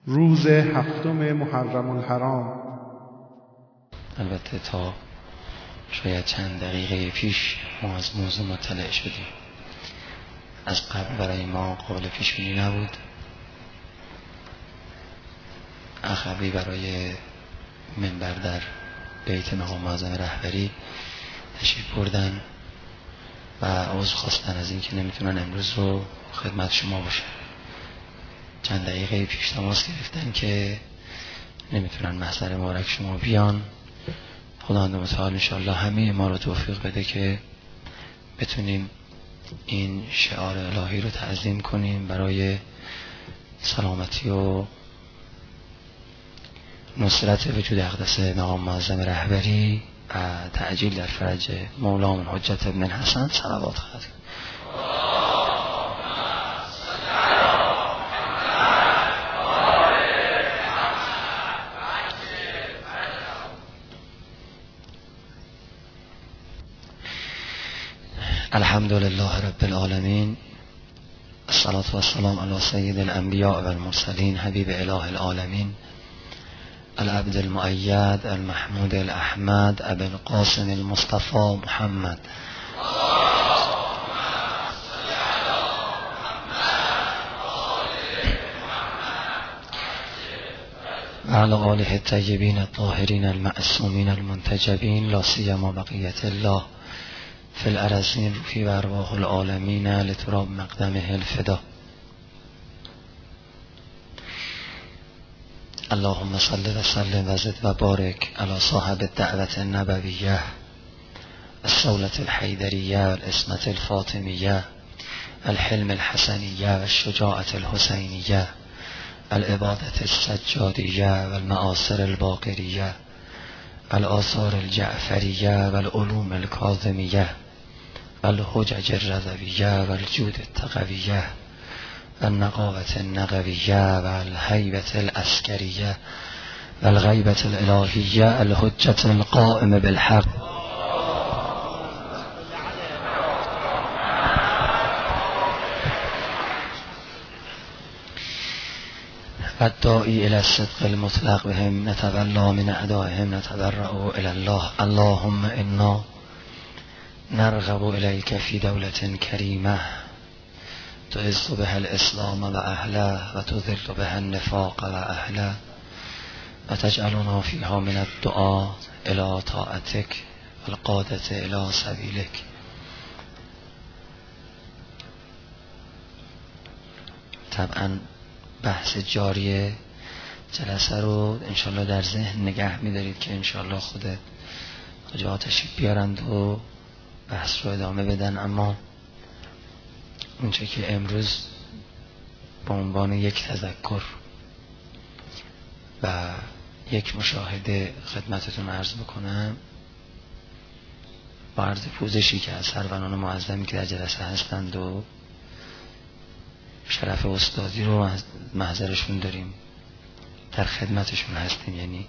روز هفتم محرم الحرام. البته تا شاید چند دقیقه پیش ما از موضوع مطلع شدیم. از قبل برای ما قابل پیش بینی نبود. اخوی برای منبر در بیت مقام معظم رهبری تشریف بردن و عذر خواستن از این که نمیتونن امروز رو خدمت شما باشن. چند دقیقه پیش تماس گرفتن که نمیتونن محضر مبارک شما بیان. خداوند متعال انشاءالله همه ما رو توفیق بده که بتونیم این شعار الهی رو تعظیم کنیم برای سلامتی و نصرت وجود اقدس مقام معظم رهبری و تعجیل در فرج مولامون حجت ابن الحسن. صلوات خواهد. الحمد لله رب العالمین، الصلاة والسلام علی سید الانبیاء و المرسلین، حبیب اله العالمین، العبد المؤید المحمود الاحمد، ابی القاسم المصطفى محمد و علی آله الطیبین الطاهرین المعصومین المنتجبین، لا سیما بقیت الله فی الارضین فی و ارواح العالمین لتراب مقدمه الفدا. اللهم صل و سلم و زد و بارک علی صاحب الدعوت النبویه، الصولة الحیدریه، الاسمة الفاطمیه، الحلم الحسنیه و الشجاعة الحسینیه، العبادة السجادیه و المعاصر الباقریه، الآثار الجعفریه و العلوم الکاظمیه و الحجج الرضویه و الجود التقویه و النقاوة النقویه و الهیبة العسکریه و الغیبة الالهیه، الحجة القائم بالحق و الداعی الى الصدق المطلق بهم نتولا من اعدائهم نتبرأ الى الله. اللهم انا نرغب الیک فی دولة کریمه تعز بها الاسلام و اهله و تذل بها النفاق و اهله و تجعلنا فیها من الدعاء الى طاعتک و القادة الى سبیلک. طبعا بحث جاری جلسه رو انشالله در ذهن نگه می‌دارید که انشالله خود حاجی تشریف بیارند و بحث رو ادامه بدن. اما اونچه که امروز به عنوان یک تذکر و یک مشاهده خدمتتون عرض بکنم، با عرض پوزشی که از سروران معظمی که در جلسه هستند و شرف استادی رو محضرشون داریم، در خدمتشون هستیم، یعنی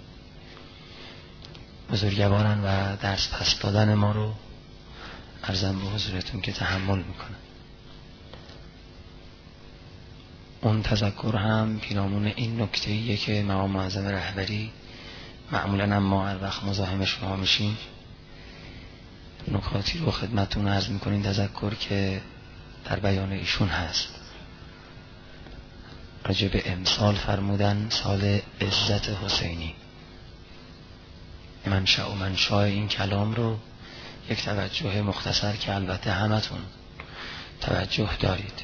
بزرگوارن و درس پس دادن ما رو عرضم به حضورتون که تحمل میکنن. اون تذکر هم پیرامون این نکته‌ایه که مقام معظم رهبری معمولاً هم ما هر وقت مزاحم شما میشیم نکاتی رو خدمتتون عرض میکنین. تذکر که در بیان ایشون هست راجع به امسال فرمودن سال عزت حسینی. منشأ این کلام رو یک توجه مختصر که البته همتون توجه دارید.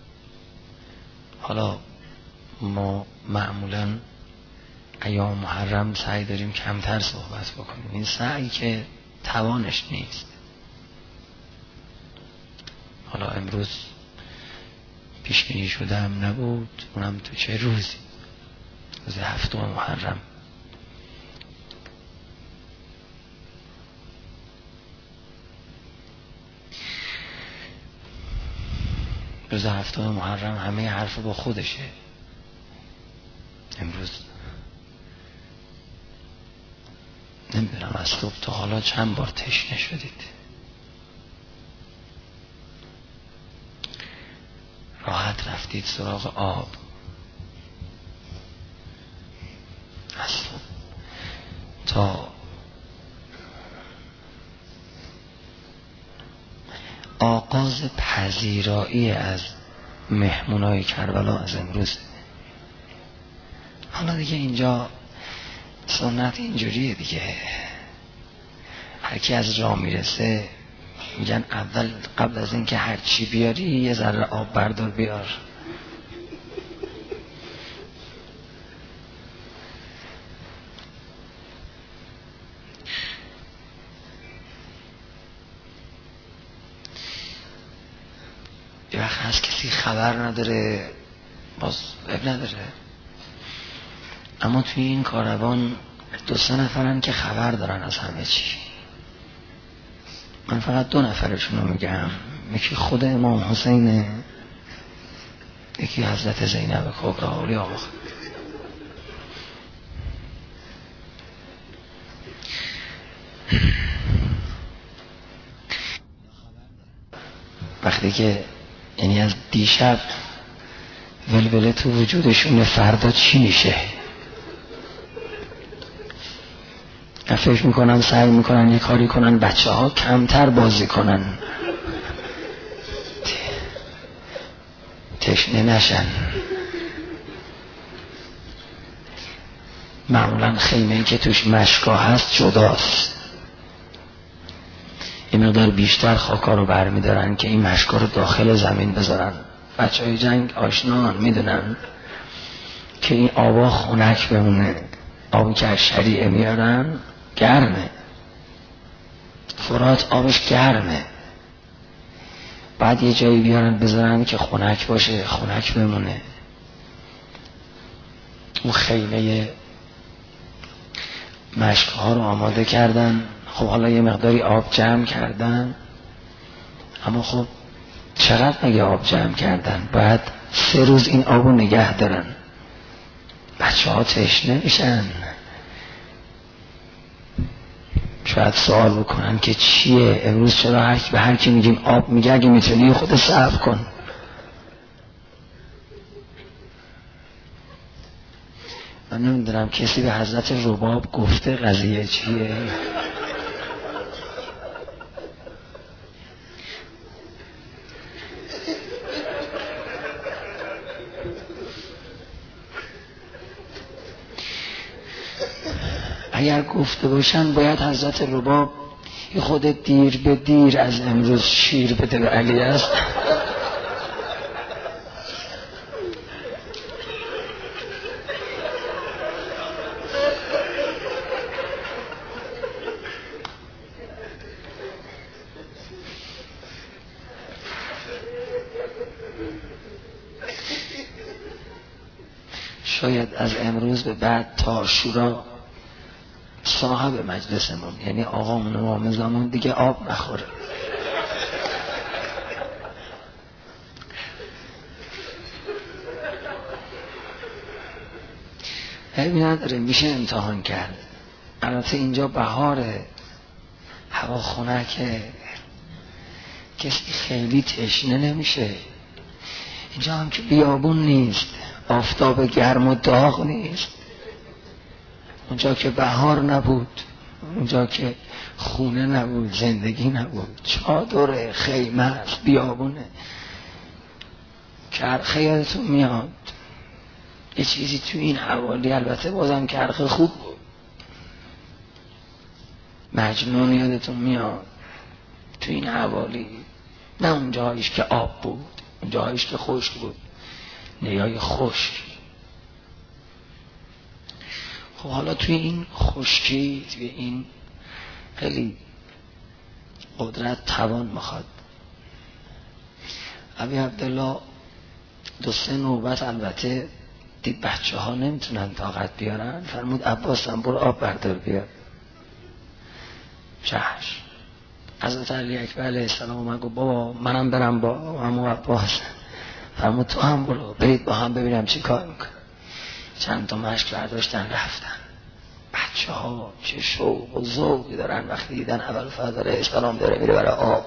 حالا ما معمولاً ایام محرم سعی داریم کمتر صحبت بکنیم، این سعی که توانش نیست. حالا امروز پیش بینی شده هم نبود، اونم تو چه روزی؟ روز هفتم محرم. روز هفتم محرم همه حرف با خودشه. امروز نمیدونم از صبح تا حالا چند بار تشنه شدید، راحت رفتید سراغ آب، اصلا تا آغاز پذیرایی از مهمونای کربلا از امروز. حالا دیگه اینجا سنت اینجوریه دیگه، هر کی از راه میرسه میگن اول قبل از اینکه هر چی بیاری یه ذره آب بردار بیار. یه وقت هست کسی خبر نداره، باز اب نداره، اما توی این کاروان 2-3 نفرن که خبر دارن از همه چی. من فقط 2 نفرشون رو میگم، یکی خود امام حسینه، یکی حضرت زینب کبری اولیاء الله. وقتی که یعنی از دیشب ولوله تو وجودشون فردا چی میشه، فکر میکنن سعی میکنن یه کاری کنن بچه ها کمتر بازی کنن، تشنه نشن. معمولا خیمه‌ای که توش مشکا هست جداست، این مقدار بیشتر خاکا رو برمیدارن که این مشکا رو داخل زمین بذارن. بچه های جنگ آشنان میدونن که این آبا خنک بمونه. آبی که از شریعه میارن گرمه، فرات آبش گرمه، بعد یه جایی بیارن بذارن که خنک باشه، خنک بمونه. اون خیمه مشک‌ها رو آماده کردن. خب حالا یه مقداری آب جمع کردن، اما خب چقدر مگه آب جمع کردن؟ باید 3 روز این آب رو نگه دارن. بچه ها تشنه میشن، شاید سوال بکنن که چیه امروز، چرا به هر کی میگیم آب میگه اگه میتونی خود صبر کن. من نمیدونم کسی به حضرت رباب گفته قضیه چیه؟ اگر گفته باشن باید حضرت رباب یه خود دیر به دیر از امروز شیر بده به علی است. شاید از امروز به بعد تا عاشورا صاحب مجلسمون یعنی آقامون امام زمان دیگه آب نخوره. عیبی نداره، میشه امتحان کرد. البته اینجا بهاره، هوا خنکه، کسی خیلی تشنه نمیشه. اینجا هم که بیابون نیست، آفتاب گرم و داغ نیست. اونجا که بهار نبود، اونجا که خونه نبود، زندگی نبود، چادر خیمه است، بیابونه. کرخه یادتون میاد یه چیزی تو این حوالی، البته بازم کرخه خوب بود. مجنون یادتون میاد تو این حوالی، نه اونجایش که آب بود، اونجایش که خشک بود، نیای خشک. خب حالا توی این خشکی، توی این خیلی قدرت توان میخواد. ابی عبدالله 2-3 نوبت البته دید بچه ها نمیتونن طاقت بیارن، فرمود عباسم برو آب بردار بیار. چشم. حضرت علی اکبر علیه السلام اومد گفت بابا منم برم با عمو عباس. فرمود تو هم برو، برید با هم ببینم چی کار میکنه. چند تا مشک برداشتن رفتن. بچه ها چه شوق و ذوقی دارن وقتی دیدن ابوالفضل علیه السلام داره میره برای آب.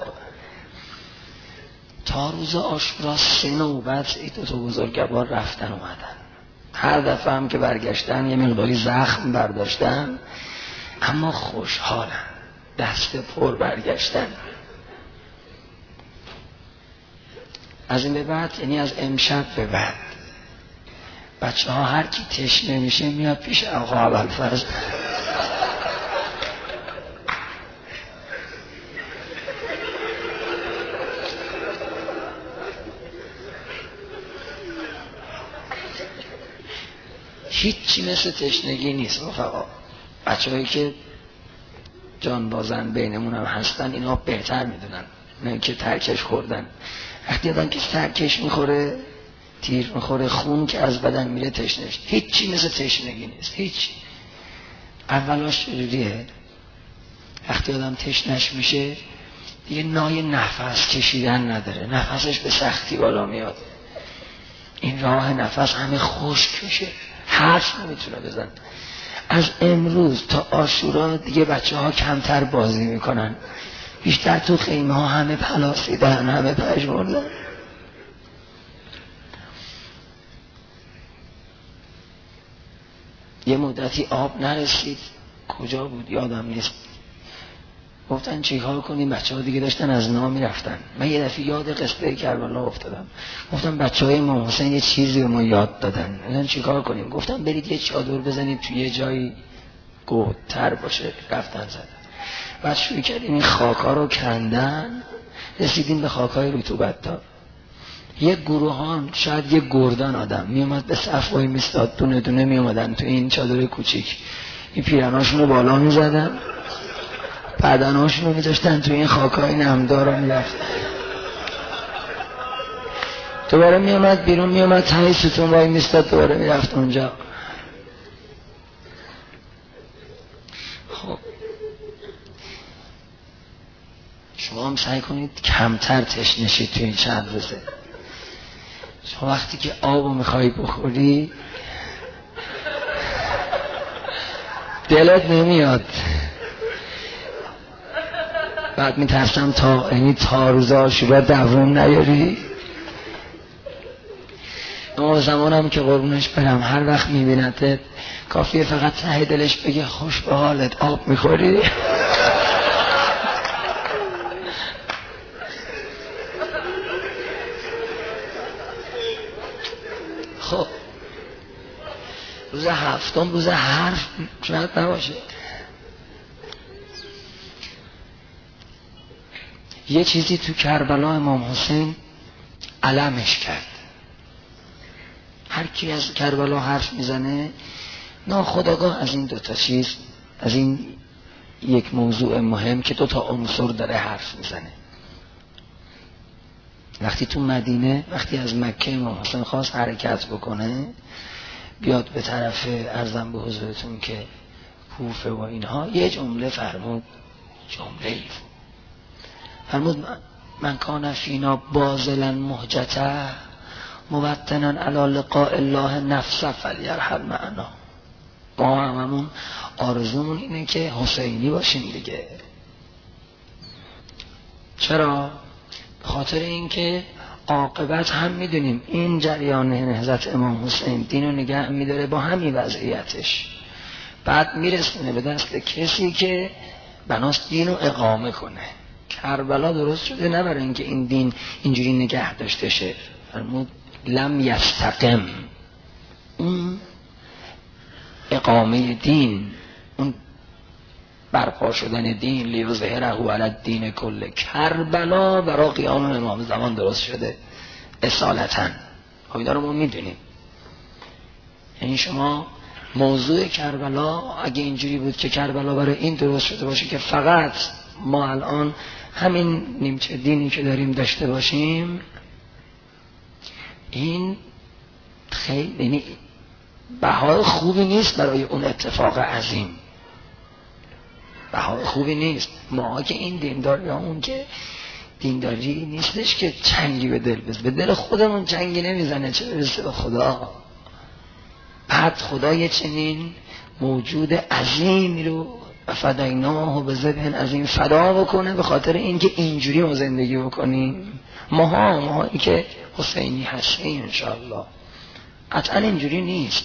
تا روز عاشورا 3 نوبت این 2 بزرگوار رفتن اومدن. هر دفعه هم که برگشتن یه مقداری زخم برداشتن، اما خوشحالن، دست پر برگشتن. از این به بعد، یعنی از امشب به بعد، بچه ها هر کی تشنه میشه میاد پیش آقا ابوالفضل. هیچی مثل تشنگی نیست رفقا. بچه هایی که جان بازن بینمون هم هستن اینا بهتر میدونن، نه که ترکش خوردن. وقتی آدم که ترکش میخوره، تیر میخوره، خون که از بدن میره، تشنش. هیچی مثل تشنگی نیست، هیچی. اولاش چجوریه؟ وقتی آدم تشنش میشه دیگه نای نفس کشیدن نداره، نفسش به سختی بالا میاد، این راه نفس همه خشک میشه، حرف نمیتونه بزن. از امروز تا عاشورا دیگه بچه ها کمتر بازی میکنن، بیشتر تو خیمه ها همه پلاسیدن، همه پژمردن. یه مدتی آب نرسید، کجا بود یادم نیست، گفتن چیکار کنیم، بچه ها دیگه داشتن از نا میرفتن. من یه دفعه یاد قصه کربلا افتادم، گفتم بچه های امام حسین یه چیزی رو ما یاد دادن، گفتن چیکار کنیم، گفتم برید یه چادر بزنید توی یه جایی گودتر باشه. رفتن زدن، بعد شروع کردیم این خاکا رو کندن، رسیدیم به خاکای رطوبت دار. یه گروهان، شاید یه گردان آدم میومد به صف وای میستاد، دونه دونه میومدن تو این چادر کوچیک، این پیرناشون رو بالا میزدن، بدناشون رو میذاشتن تو این خاکای نمدار رو میرفتن. دوباره میومد بیرون، میومد تایی ستون وای میستاد، دوباره میرفت اونجا. خب شما هم سعی کنید کمتر تشنشید تو این چند روزه. شما وقتی که آبو میخوایی بخوری دلت نمیاد، بعد میترسم تا روز عاشورا دووم نیاری. اما زمانم که قربونش برم هر وقت میبینده کافیه فقط ته دلش بگه خوش به حالت، آب میخوری؟ خب روز هفتم روز حرف شاید نباشه. یه چیزی تو کربلا امام حسین علمش کرد. هر کی از کربلا حرف میزنه ناخودآگاه از این دوتا چیز، از این یک موضوع مهم که دوتا عنصر داره حرف میزنه. وقتی تو مدینه، وقتی از مکه امام حسین خواست حرکت بکنه بیاد به طرف عرضم به حضورتون که کوفه و اینها، یه جمله فرمود، جمله فرمود من کان فینا بازلا محجته موطنا علی لقاء الله نفس فلیرحل معنا. ما هممون آرزومون اینه که حسینی باشیم دیگه. چرا؟ به خاطر اینکه عاقبت هم میدونیم این جریان نهضت امام حسین دین رو نگه میداره با همین وضعیتش، بعد میرسونه به دست کسی که بناست دین رو اقامه کنه. کربلا درست شده نه برای اینکه این دین اینجوری نگه داشته شه، فرمود لم یستقم، اون اقامه دین، اون برپا شدن دین، لیظهره علی الدین کله، کربلا برای قیام امام زمان درست شده اصالتا. خب اینا رو ما میدونیم. یعنی شما موضوع کربلا اگه اینجوری بود که کربلا برای این درست شده باشه که فقط ما الان همین نیمچه دینی که داریم داشته باشیم، این خیلی یعنی بهای خوبی نیست برای اون اتفاق عظیم، بهای خوبی نیست. ما که این دینداری همون که دینداری نیستش که چنگی به دل بزنه، به دل خودمون چنگی نمیزنه، چه برسه به خدا. بعد خدا یه چنین موجود عظیمی رو فدیناه به ذبح عظیم فدا بکنه به خاطر اینکه اینجوری ما زندگی بکنیم. ماهایی که حسینی هستیم انشاءالله قطعا اینجوری نیست.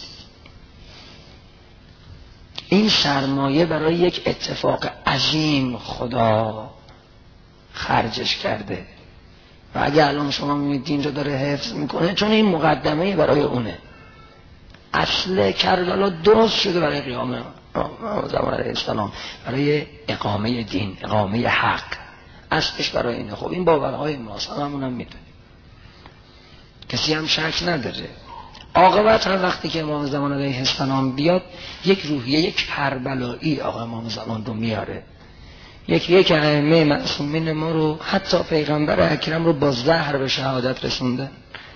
این سرمایه برای یک اتفاق عظیم خدا خرجش کرده و اگه الان شما میبینید دین رو داره حفظ میکنه چون این مقدمه برای اونه. اصل کربلا درست شده برای قیام زمان علیه السلام، برای اقامه دین، اقامه حق. اصلش برای اینه. خب این باورهای ماست، همونم میدونیم، کسی هم شک نداره. عاقبت هم وقتی که امام زمان علیه السلام بیاد یک روحیه، یک کربلایی آقا امام زمان رو میاره. یک ائمه معصومین ما رو، حتی پیغمبر اکرم رو با زهر به شهادت رسوندن.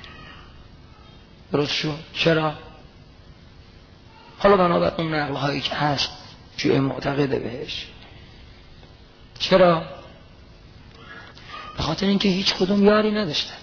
درست شد؟ چرا؟ حالا بنابر اون نقل هایی که هست شیعه معتقده بهش. چرا؟ به خاطر اینکه هیچ کدوم یاری نداشتن.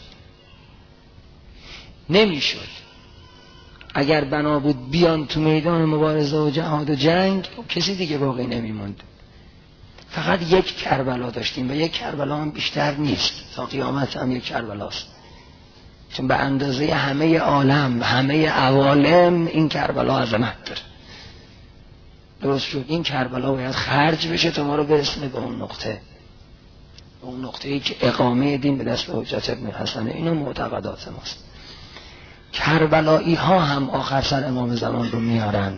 نمیشد. اگر بنا بود بیان تو میدان مبارزه و جهاد و جنگ کسی دیگه باقی نمیموند. فقط یک کربلا داشتیم و یک کربلا هم بیشتر نیست، تا قیامت هم یک کربلاست، چون به اندازه همه عالم، همه عوالم این کربلا عظمت داره. درست شد؟ این کربلا باید خرج بشه تا ما رو برسونه به اون نقطه، به اون نقطه‌ای که اقامه دین به دست حجت ابن حسنه. اینو معتقدات ماست. کربلایی ها هم آخر سر امام زمان رو میارن.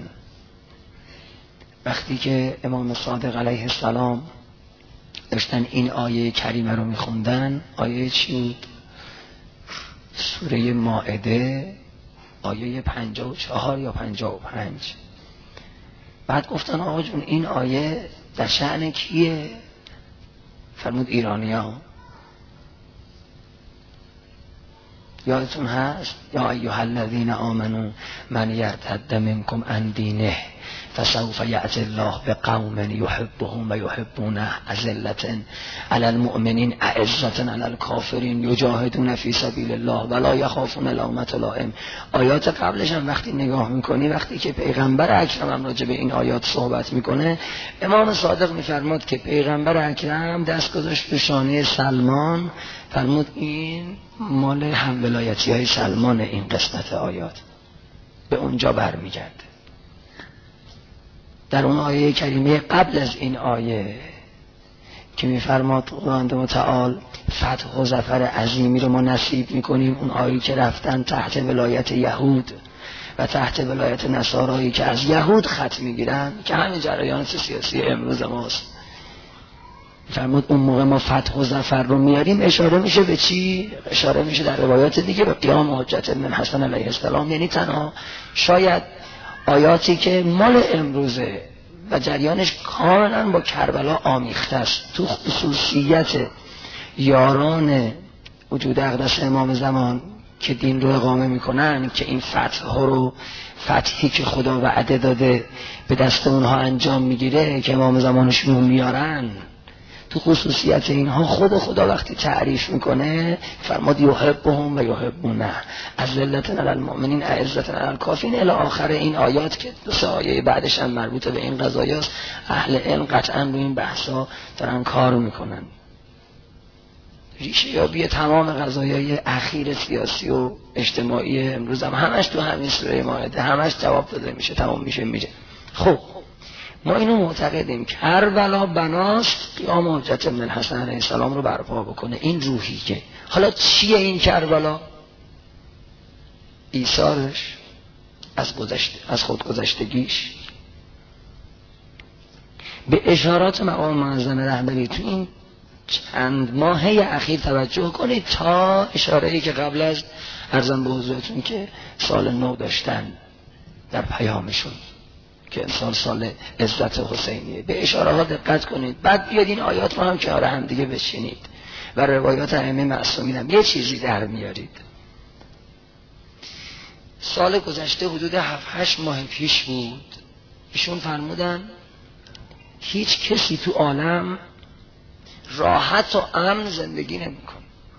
وقتی که امام صادق علیه السلام داشتن این آیه کریمه رو میخوندن، آیه چی بود؟ سوره مائده آیه 54 یا 55. بعد گفتن آقا جون این آیه در شأن کیه؟ فرمود ایرانی‌ها. یادتون هست؟ یا ایها الذین آمنوا من یرتد منکم عن دینه فسوف یأتی الله بقوم یحبهم و یحبونه اذلة علی المؤمنین اعزة علی الکافرین یجاهدون فی سبیل الله ولا یخافون لومة لائم. آیات قبلش هم وقتی نگاه میکنی، وقتی که پیغمبر اکرم هم راجع به این آیات صحبت میکنه، امام صادق میفرماد که پیغمبر اکرم دست گذاشت به شانه سلمان، فرمود این مال هم ولایتی های سلمان. این قسمت آیات به اونجا برمیگرده. در اون آیه کریمه قبل از این آیه که میفرماد خداوند متعال فتح و ظفر عظیمی رو ما نصیب میکنیم، اون آیه که رفتن تحت ولایت یهود و تحت ولایت نصارایی که از یهود خط میگیرن، که همین جریانات سیاسی امروز ماست، فرمود اون موقع ما فتح و ظفر رو میاریم. اشاره میشه به چی؟ اشاره میشه در روایات دیگه به قیام حجت ابن حسن علیه السلام. یعنی تنها شاید آیاتی که مال امروزه و جریانش کاملا با کربلا آمیخته است، تو خصوصیت یاران وجود اقدس امام زمان که دین رو اقامه میکنن، که این فتح رو، فتحی که خدا وعده داده به دست اونها انجام میگیره که امام زمانشون رو میارن، تو خصوصیت اینها خدا وقتی تعریف میکنه فرماد یحبهم و یحبونه اذلة علی المؤمنین اعزة علی الکافرین الی آخر این آیات که دو سه آیه بعدش هم مربوط به این قضایاست. اهل علم قطعا رو این بحثا دارن کار میکنن. ریشه یابی تمام قضایای اخیر سیاسی و اجتماعی امروز هم همش تو همین سوره مائده همش جواب داده میشه، تمام میشه. خب ما اینو معتقدیم کربلا بناست قیام حجت ابن الحسن علیه السلام رو برپا بکنه. این روحیه. حالا چیه این کربلا؟ ایثارش از خودگذشتگیش. به اشارات مقام معظم رهبری تو این چند ماهه اخیر توجه کنید، تا اشاره‌ای که قبل از عرضم به حضورتون که سال نو داشتن در پیامشون که امسال سال عزت حسینیه، به اشاره ها دقت کنید. بعد بیاد این آیات رو هم کنار هم دیگه بچینید و روایات ائمه معصومین هم یه چیزی در میارید. سال گذشته حدود 7-8 ماه پیش بود، ایشون فرمودن هیچ کسی تو عالم راحت و امن زندگی نمی‌کنه،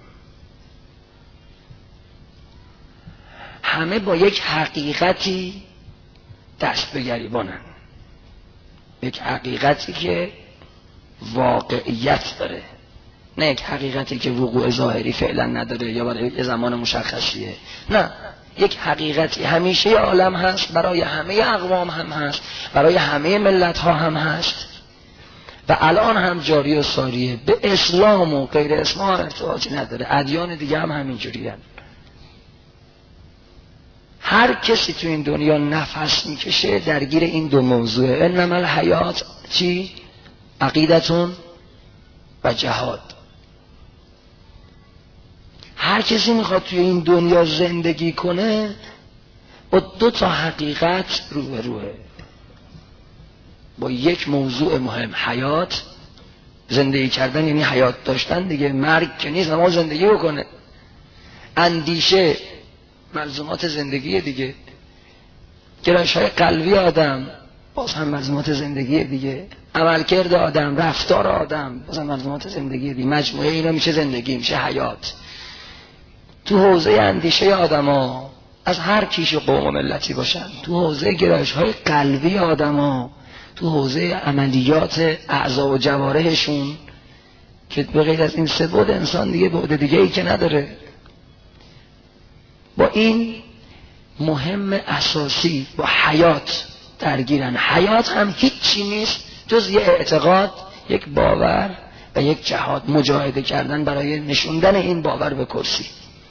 همه با یک حقیقتی دست به گریبانن، یک حقیقتی که واقعیت داره، نه یک حقیقتی که وقوع ظاهری فعلا نداره یا برای یه زمان مشخصیه، نه، یک حقیقتی همیشه عالم هست، برای همه اقوام هم هست، برای همه ملت ها هم هست و الان هم جاری و ساریه. به اسلام و غیر اسلام ارتباطی نداره، ادیان دیگه هم همینجوری هست. هر کسی تو این دنیا نفس میکشه درگیر این دو موضوع، انما الحیات چی؟ عقیدتون و جهاد. هر کسی میخواد توی این دنیا زندگی کنه با دو تا حقیقت روبروه، با یک موضوع مهم، حیات، زندگی کردن یعنی حیات داشتن دیگه، مرگ که نیست، اما زندگی بکنه. اندیشه ملزومات زندگی دیگه، گرایش‌های قلبی آدم باز هم ملزومات زندگی دیگه، عملکرد آدم، رفتار آدم باز هم ملزومات زندگی دیگه. مجموعه اینا میشه زندگی، میشه حیات. تو حوزه اندیشه آدما از هر کیش و قوم و ملتی باشن، تو حوزه گرایش‌های قلبی آدما، تو حوزه عملیات اعضا و جوارحشون، که به غیر از این سه بود انسان دیگه بعد دیگه ای که نداره، با این مهم اساسی با حیات درگیرن. حیات هم هیچی نیست جز یه اعتقاد، یک باور و یک جهاد، مجاهده کردن برای نشوندن این باور به کرسی.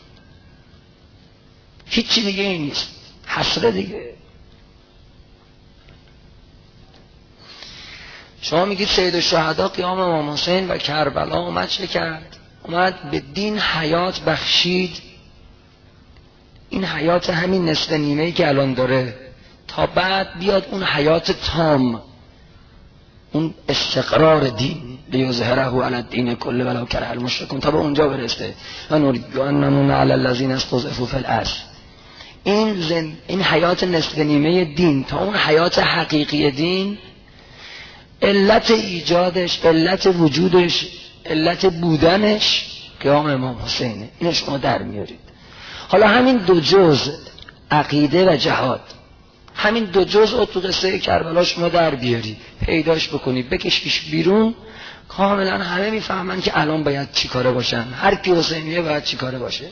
هیچی دیگه این نیست، حسره دیگه. شما میگید سید الشهدا قیام امام حسین و کربلا اومد چه کرد؟ اومد به دین حیات بخشید. این حیات همین نصف نیمه‌ای که الان داره تا بعد بیاد اون حیات تام، اون استقرار دین، لیظهره علی الدین کله ولو کره المشرکون، تا به اونجا برسه. و نرید ان نمن علی الذین استضعفوا فی الارض. این حیات نصف نیمه دین تا اون حیات حقیقی دین، علت ایجادش، علت وجودش، علت بودنش قیام امام حسینه. اینو شما در میارید. حالا همین دو جزء عقیده و جهاد، همین دو جزء تو قصه کربلا شما در بیاری، پیداش بکنی، بکشیش بیرون، کاملا همه میفهمن که الان باید چی کاره باشن، هر کی حسینیه باید چی کاره باشه.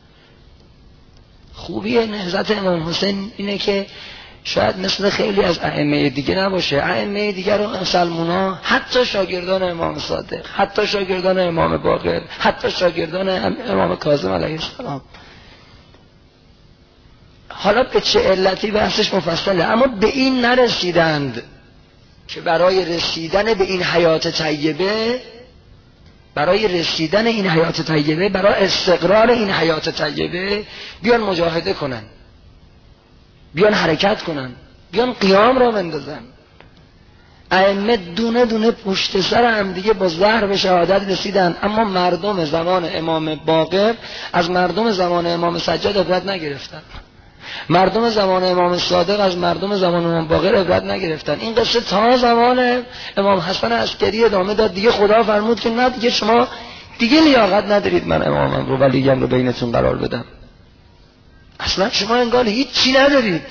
خوبی نهضت امام حسین اینه که شاید مثل خیلی از ائمه دیگه نباشه. ائمه دیگه رو مسلمونا، حتی شاگردان امام صادق، حتی شاگردان امام باقر، حتی شاگردان امام کاظم علیه السلام، حالا به چه علتی بحثش مفصله، اما به این نرسیدند که برای رسیدن به این حیات طیبه، برای رسیدن این حیات طیبه، برای استقرار این حیات طیبه بیان مجاهده کنن، بیان حرکت کنن، بیان قیام را بندازن. ائمه دونه دونه پشت سر هم دیگه با زهر به شهادت رسیدن، اما مردم زمان امام باقر از مردم زمان امام سجاد عبرت نگرفتن، مردم زمان امام صادق از مردم زمان امام باقر عبرت نگرفتن. این قصه تا زمان امام حسن عسکری ادامه داد. دیگه خدا فرمود که نه دیگه شما دیگه لیاقت ندارید من امامم رو ولیگم رو بینتون قرار بدم. اصلا شما انگار هیچ چی ندارید،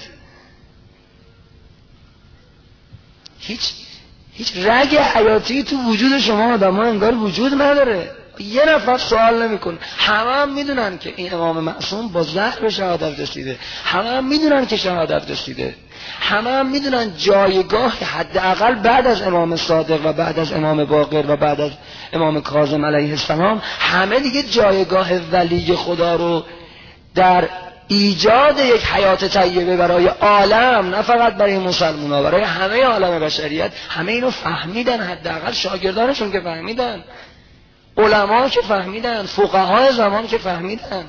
هیچ رگ حیاتی تو وجود شما آدم ها انگار وجود نداره. یه نفر سوال نمیکنه. همه هم میدونن که این امام معصوم با زهر به شهادت رسیده، همه هم میدونن که شهادت رسیده، همه هم میدونن جایگاه حداقل بعد از امام صادق و بعد از امام باقر و بعد از امام کاظم علیه السلام، همه دیگه جایگاه ولی خدا رو در ایجاد یک حیات طیبه برای عالم، نه فقط برای مسلمان‌ها، برای همه عالم بشریت، همه اینو فهمیدن. حداقل شاگردانشون که فهمیدن، علما که فهمیدن، فقهای زمان که فهمیدن.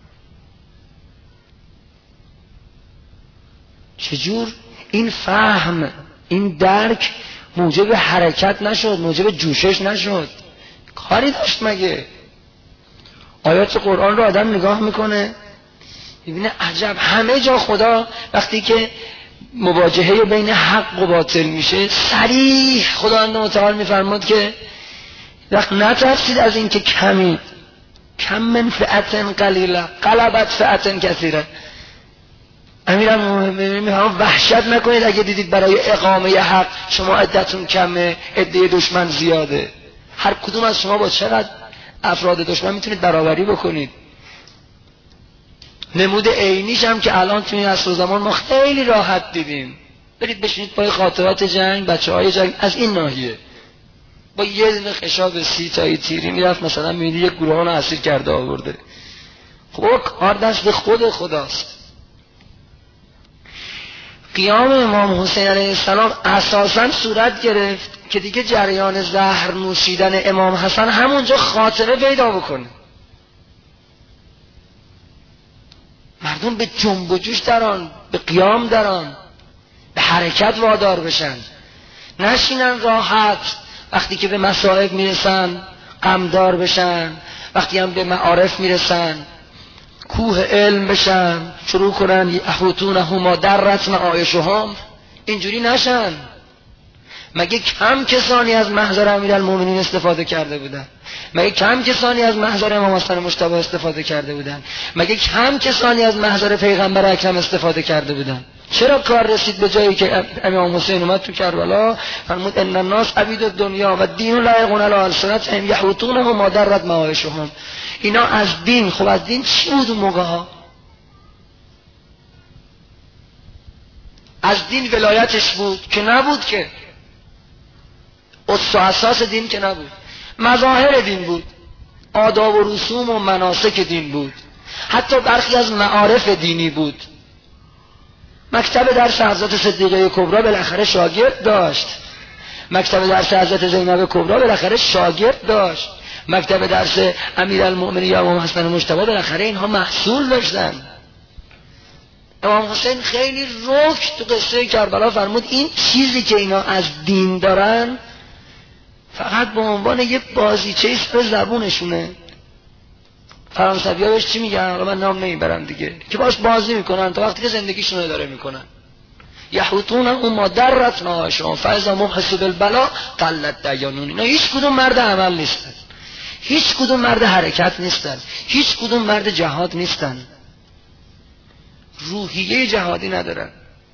چجور این فهم، این درک موجب حرکت نشد، موجب جوشش نشد؟ کاری داشت مگه؟ آیات قرآن رو آدم نگاه میکنه میبینه عجب، همه جا خدا وقتی که مواجهه بین حق و باطل میشه صریح خداوند متعال میفرماد که وقت نترسید از این که کمی، کم من فئة قلیله غلبت فئة کثیره. امیرالمومنین وحشت نکنید اگه دیدید برای اقامه حق شما عدتون کمه، عده دشمن زیاده. هر کدوم از شما با چقدر افراد دشمن میتونید برابری بکنید؟ نمود عینیش هم که الان توی عصر زمان ما خیلی راحت دیدیم. برید بشینید پای خاطرات جنگ، بچه‌های جنگ از این ناحیه با یه دونه خشاب 30 تایی تیری میرفت مثلا می‌بینی یک گروهان اسیر کرده آورده. خب کار دست خود خداست. قیام امام حسین علیه السلام اساساً صورت گرفت که دیگه جریان زهر نوشیدن امام حسن همونجا خاتمه پیدا بکنه، مردم به جنب و جوش دران، به قیام دران، به حرکت وادار بشن، نشینن راحت وقتی که به مصائب میرسن غمدار بشن، وقتی هم به معارف میرسن کوه علم بشن شروع کنن یحوطونهما درت معایشهم. اینجوری نشن. مگه کم کسانی از محضر امیرالمومنین استفاده کرده بودن؟ مگه کم کسانی از محضر امام حسن مجتبی استفاده کرده بودن؟ مگه کم کسانی از محضر پیغمبر اکرم استفاده کرده بودن؟ چرا کار رسید به جایی که امام حسین اومد تو کربلا فرمود ان الناس عبید الدنیا و دین لا یقون علی السنتهم یحوطونهما درت معایشهم. اینا از دین، خب از دین چی بود اون موقع ها؟ از دین ولایتش بود که نبود، که اصل و اساس دین که نبود، مظاهر دین بود، آداب و رسوم و مناسک دین بود، حتی برخی از معارف دینی بود. مکتب درس حضرت صدیقه کبرا بالاخره شاگرد داشت، مکتب درس حضرت زینب کبرا بالاخره شاگرد داشت، مکتب درس امیرالمؤمنین امام حسن مجتبی بالاخره اینها محصول داشتن. امام حسین خیلی رک تو قصه کربلا فرمود این چیزی که اینا از دین دارن فقط به عنوان یه بازیچه سر زبونشونه. فرانسوی‌ها بهش چی میگن؟ حالا من نام نمیبرم دیگه، که باش بازی میکنن تا وقتی که زندگیشون رو اداره میکنن. یحوطونهما درت معایشهم فاذا محسوا بالبلا قلت دیانون. اینا هیچ کدوم مرد عمل نیستن، هیچ کدوم مرد حرکت نیستن، هیچ کدوم مرد جهاد نیستن، روحیه جهادی ندارن.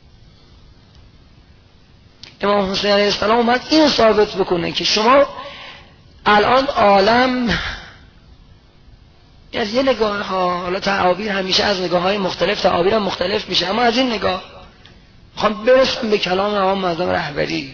امام حسین علیه السلام اومد اینو ثابت بکنه که شما الان عالم از یه نگاه ها، حالا تعابیر همیشه از نگاه های مختلف تعابیر هم مختلف میشه، اما از این نگاه میخوام برسم به کلام امام معظم رهبری.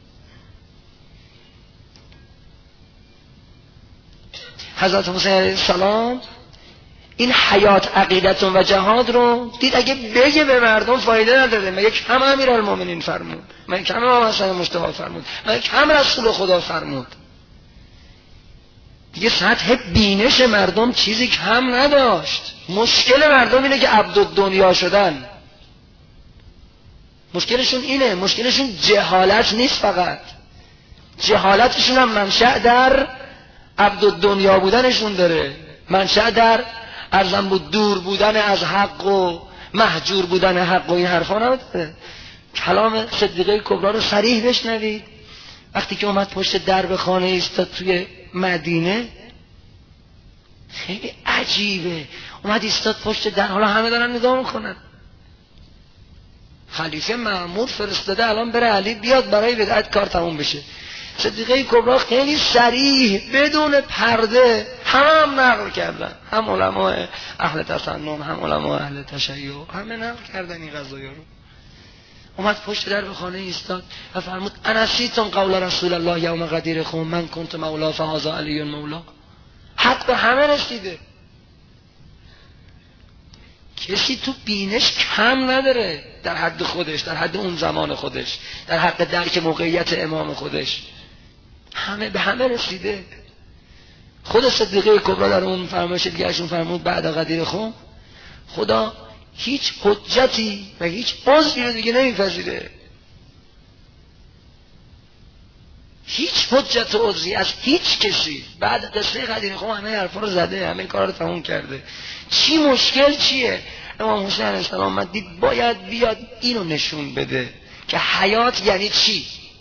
حضرت حسین علیه السلام این حیات عقیدتون و جهاد رو دید اگه بگه به مردم فایده نداره. مگه کم امیرالمومنین فرمود؟ مگه کم امام حسن مجتبی فرمود؟ مگه کم رسول خدا فرمود؟ دیگه سطح بینش مردم چیزی کم نداشت. مشکل مردم اینه که عبدالدنیا شدن. مشکلشون اینه، مشکلشون جهالت نیست، فقط جهالتشون هم منشأ در عبدالدنیا بودنشون داره، منشأ در ارزم بود دور بودن از حق و محجور بودن حق و این حرفا نداره. کلام صدیقه کبرا رو صریح بشنوید. وقتی که اومد پشت درب خانه ایستاد توی مدینه، خیلی عجیبه، اومد ایستاد پشت در، حالا همه دارن نگاه میکنن، خلیفه مأمور فرستاده الان بره علی بیاد برای بدعت کار تموم بشه. صدیقه کبرا خیلی صریح بدون پرده هم نقل کردن، هم علماء اهل تسنن هم علماء اهل تشیع همه نقل کردن این قضایا رو. اومد پشت در به خانه ایستاد و فرمود انسیتم قول رسول الله یوم غدیر خوم من کنت مولا فهذا علی مولا. حق به همه رسیده، کسی تو بینش کم نداره در حد خودش، در حد اون زمان خودش، در حد درک موقعیت امام خودش، همه به همه رسیده. خود صدیقه کبرا در اون فرمایش دیگرشون فرمود بعد غدیر خوم خدا هیچ حجتی و هیچ عذری رو دیگه نمیپذیره، هیچ حجت و عذری از هیچ کسی. بعد قصه غدیر خوم همه حرفا رو زده، همه کارا رو تموم کرده. چی مشکل چیه؟ امام حسین علیه السلام من دید باید بیاد اینو نشون بده که حیات یعنی چی.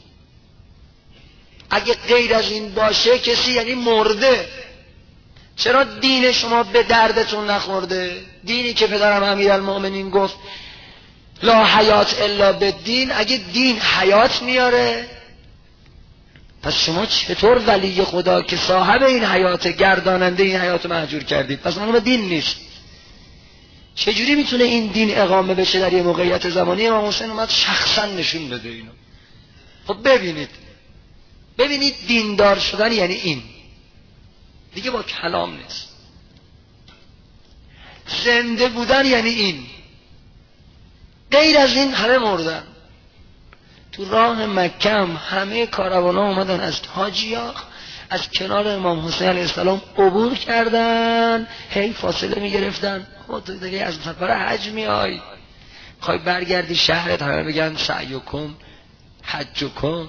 اگه غیر از این باشه کسی یعنی مرده. چرا دین شما به دردتون نخورده؟ دینی که پدرم امیرالمؤمنین گفت لا حیات الا بالدین، اگه دین حیات میاره پس شما چطور ولی خدا که صاحب این حیات، گرداننده این حیات محجور کردید؟ پس معلومه دین نیست. چجوری میتونه این دین اقامه بشه در یه موقعیت زمانی؟ امام حسین اومد شخصا نشون بده اینو. خب ببینید دیندار شدن یعنی این دیگه، با کلام نیست. زنده بودن یعنی این، غیر از این همه مردن. تو راه مکه هم همه کاروان‌ها اومدن از حاجی‌ها از کنار امام حسین علیه السلام عبور کردن، هی فاصله میگرفتن. تو دیگه از سفر حج میای، خواهی برگردی شهرت، همه بگن سعیکم حجکم،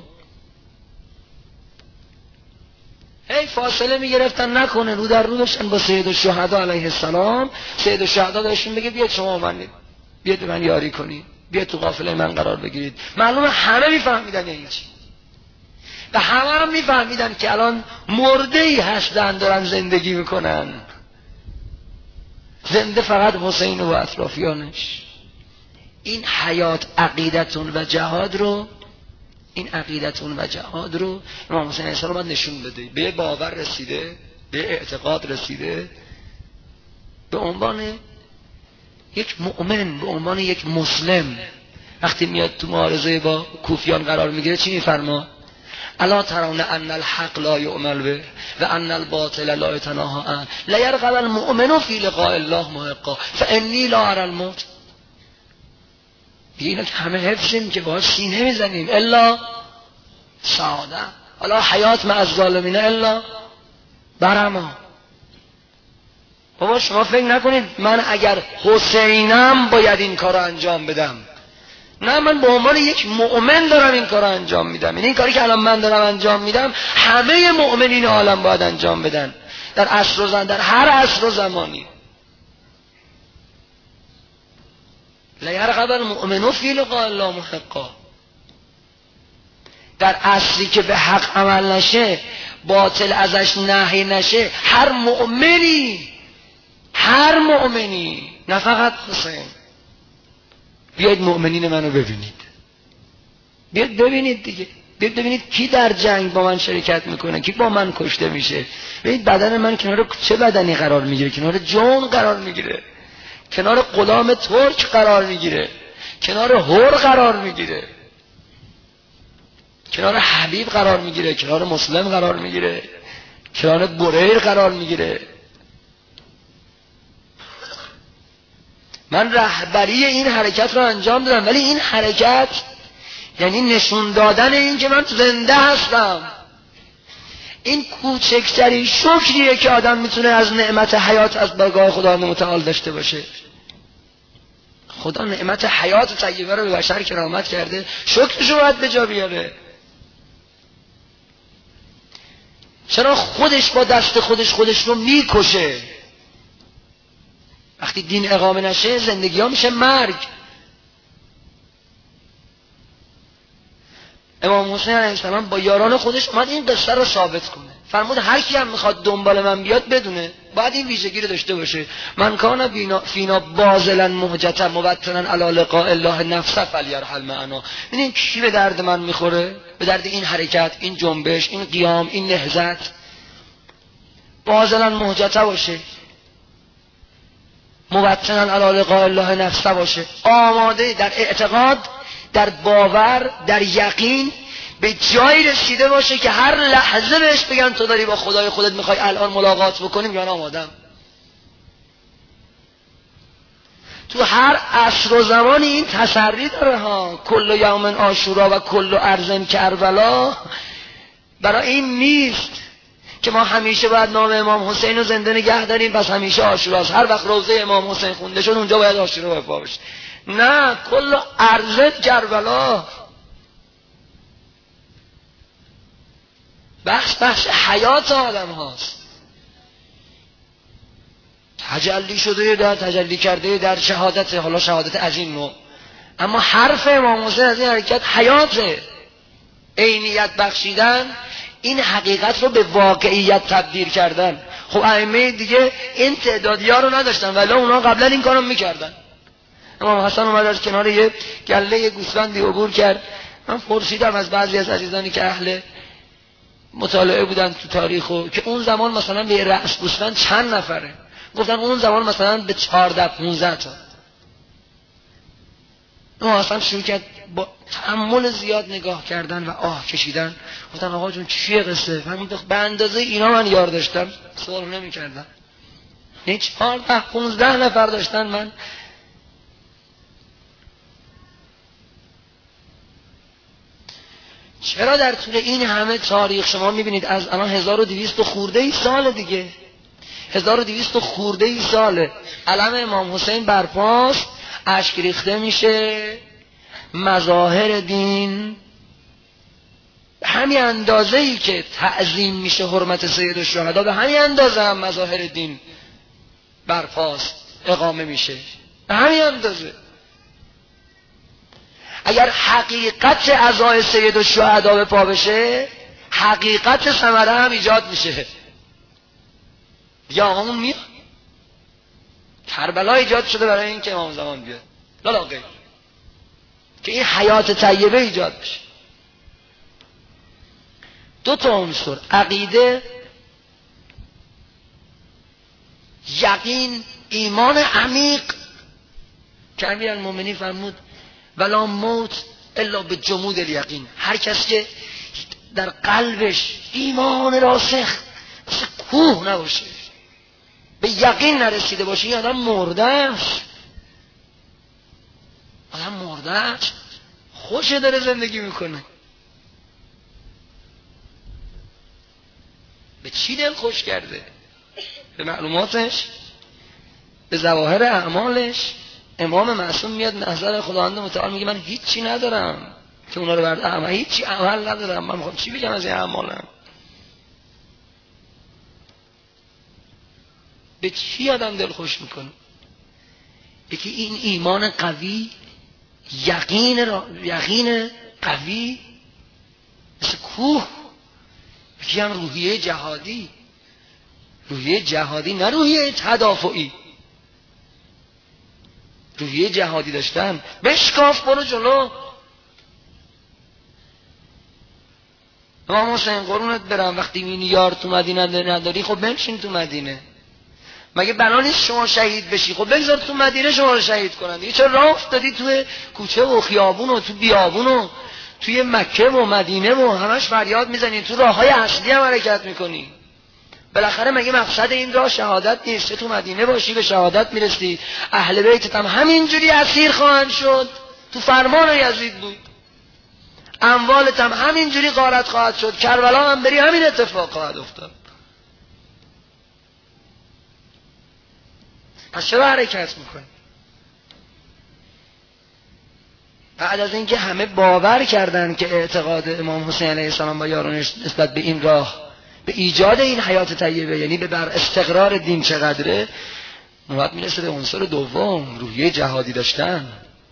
هی فاصله میگرفتن نکنه رو در رو بشن با سید الشهدا علیه السلام. سید الشهدا داشتون بگه بیاید شما من بیاید من یاری کنید، بیاید تو قافله من قرار بگیرید. معلومه همه میفهمیدن یعنی چی و همه هم میفهمیدن که الان مرده‌ای هستن دارن زندگی میکنن. زنده فقط حسین و اطرافیانش. این حیات عقیدتون و جهاد رو امام حسین علیه السلام باید نشون بده. به باور رسیده، به اعتقاد رسیده، به عنوان یک مؤمن، به عنوان یک مسلم. وقتی میاد تو معارضه با کوفیان قرار میگیره چی میفرما؟ الا ترون ان الحق لا یعمل به و ان الباطل لا یتناهى عنه لا یرغب المؤمن فی لقاء الله محقا فانی لا ارى الموت. اینا که همه حفظیم که باهاش سینه میزنیم. الا سعاده الا حیات مع الظالمین الا برما. بابا شما فکر نکنید من اگر حسینم باید این کار رو انجام بدم. نه، من به عنوان یک مؤمن دارم این کار رو انجام میدم. این کاری که الان من دارم انجام میدم همه مؤمنین عالم باید انجام بدن، در عصر و زمان، در هر عصر و زمانی. لا یرغب المؤمن فی لقاء الله محقا. در عصری که به حق عمل نشه، باطل ازش نهی نشه، هر مؤمنی نه فقط حسین، بیاید مؤمنین منو ببینید، بیاید ببینید دیگه، بیاید ببینید کی در جنگ با من شرکت میکنه، کی با من کشته میشه. ببینید بدن من کنار چه بدنی قرار میگیره؟ کنار جون قرار میگیره، کنار غلام ترک قرار میگیره، کنار هور قرار میگیره، کنار حبیب قرار میگیره، کنار مسلم قرار میگیره، کنار بریر قرار میگیره. من رهبری این حرکت رو انجام دادم، ولی این حرکت یعنی نشون دادن این که من زنده هستم. این کوچکترین شکریه که آدم میتونه از نعمت حیات از بارگاه خدا متعال داشته باشه. خدا نعمت حیات طیبه رو به بشر کرامت کرده، شکرشو باید به جا بیاره. چرا خودش با دست خودش رو میکشه؟ وقتی دین اقامه نشه زندگی ها میشه مرگ. امام حسین علیه السلام با یاران خودش اومد این قصه رو ثابت کنه. فرمود هر کی هم میخواد دنبال من بیاد بدونه باید این ویژگی رو داشته باشه. من کان فینا باذلا مهجتا مبتنا علی لقاء الله نفسه فلیرحل معنا. ببین کی به درد من میخوره؟ به درد این حرکت، این جنبش، این قیام، این نهضت. باذلا مهجتا باشه، مبتنا علی لقاء الله نفسه باشه، آماده در اعتقاد، در باور، در یقین به جایی رسیده باشه که هر لحظه بهش بگن تو داری با خدای خودت میخوای الان ملاقات بکنیم، یا آمادم. تو هر عصر و زمانی این تسری داره ها. کل یوم عاشورا و کل ارض کربلا. برای این نیست که ما همیشه باید نام امام حسین رو زنده نگه داریم پس همیشه عاشوراست، هر وقت روزه امام حسین خونده شد اونجا باید عاشورا برپا بشه. نه، کل ارض کربلا. بخش حیات آدم هاست. تجلی شده در تجلی کرده در شهادت، حالا شهادت از این نوع. اما حرف امام حسین از این حرکت حیاته، عینیت بخشیدن، این حقیقت رو به واقعیت تبدیل کردن. خب ائمه دیگه این تعدادی ها رو نداشتن ولی اونا قبلا این کارو میکردن. امام حسن اومد از کنار یه گله گوسفندی عبور کرد. من پرسیدم از بعضی از عزیزانی که اهل مطالعه بودن تو تاریخو که اون زمان مثلا به رأس گوسفند چند نفره؟ گفتن اون زمان مثلا به 14-15 تا. ما اصلا شروع کرد با تأمل زیاد نگاه کردن و آه کشیدن. گفتن آقا جون چیه قصه؟ همین به اندازه اینا من یار داشتم، سوال نمی کردم. این 14-15 نفر داشتن. من چرا در طول این همه تاریخ شما میبینید از الان 1200 خورده ای سال دیگه، 1200 خورده ای ساله علم امام حسین برپاست، اشک ریخته میشه، مظاهر دین همین اندازه ای که تعظیم میشه حرمت سید الشهدا، به همین اندازه هم مظاهر دین برپاست، اقامه میشه، به همین اندازه. اگر حقیقت عزای سید الشهدا به پا بشه، حقیقت ثمره هم ایجاد میشه. یا همون میاد کربلا ایجاد شده برای این که امام زمان بیاد، لا غیر، که این حیات طیبه ایجاد بشه. دو تا عنصر، عقیده، یقین، ایمان عمیق، که امیرالمومنین فرمود ولا موت الا به جمود الیقین. هر کس که در قلبش ایمان راسخ مثل کوه نباشه، به یقین نرسیده باشه، این آدم مرده است. آدم مرده است، خوشه داره زندگی میکنه. به چی دل خوش کرده؟ به معلوماتش، به ظواهر اعمالش. امام معصوم میاد نظر خداوند متعال میگه من هیچی ندارم که اونا رو بردارم، من هیچی عمل ندارم، من میخوام چی بگم از این اعمالم؟ به چی آدم دل خوش میکنه؟ یکی این ایمان قوی، یقین قوی مثل کوه. یکی هم روحیه جهادی، روحیه جهادی نه روحیه تدافعی، روحیه جهادی داشتن. بشکاف برو جلو. امام حسین قرونت برم وقتی این یار تو مدینه نداری، خب بنشین تو مدینه. مگه بنا نیست شما شهید بشی؟ خب بگذار تو مدینه شما رو شهید کنن دیگه. چرا راه افتادی توی کوچه و خیابون و تو بیابون و توی مکه و مدینه و همش فریاد میزنی، تو راههای اصلی هم حرکت میکنی؟ بالاخره مگه مقصد این راه شهادت نیست؟ تو مدینه باشی به شهادت میرسی، اهل بیتت هم همینجوری اسیر خواهند شد، تو فرمان یزید بود. اموالت هم همینجوری غارت خواهد شد، کربلا هم بری همین اتفاق خواهد افتاد. پس چرا حرکت میکنی؟ بعد از اینکه همه باور کردن که اعتقاد امام حسین علیه السلام با یارانش نسبت به این راه، به ایجاد این حیات طیبه، یعنی به بر استقرار دین چقدره، نوبت میرسه به عنصر دوم، روحیه جهادی داشتن.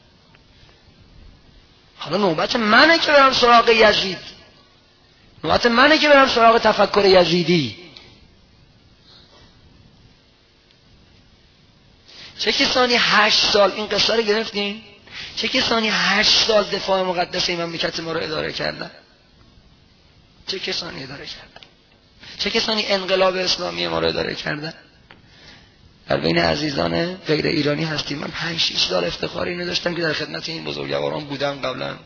حالا نوبت منه که برم سراغ یزید، نوبت منه که برم سراغ تفکر یزیدی. چه کسانی 8 سال این قصه رو گرفتین؟ چه کسانی 8 سال دفاع مقدس این مملکت ما رو اداره کردن؟ چه کسانی اداره کردن؟ چه کسانی انقلاب اسلامی ما رو اداره کردن؟ در بین عزیزان غیر ایرانی هستیم. من 5-6 سال افتخار اینو داشتم که در خدمت این بزرگواران بودم قبلا.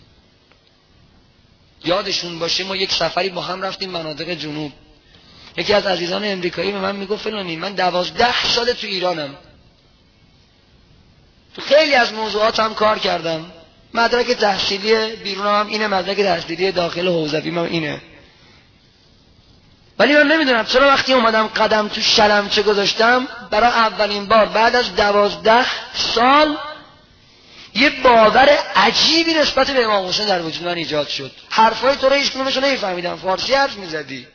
یادشون باشه ما یک سفری با هم رفتیم مناطق جنوب. یکی از عزیزان امریکایی به من میگفت فلانی من 12 سال تو ایرانم، تو خیلی از موضوعات هم کار کردم، مدرک تحصیلی بیرونم هم اینه، مدرک تحصیلی داخل حوزوی هم اینه، ولی من نمیدونم چرا وقتی اومدم قدم تو شلمچه گذاشتم، برای اولین بار بعد از 12 سال یه باور عجیبی نسبت به امام حسین در وجود من ایجاد شد. حرفای تو رو هیچ کدومشو نمیفهمیدم، فارسی حرف میزدی،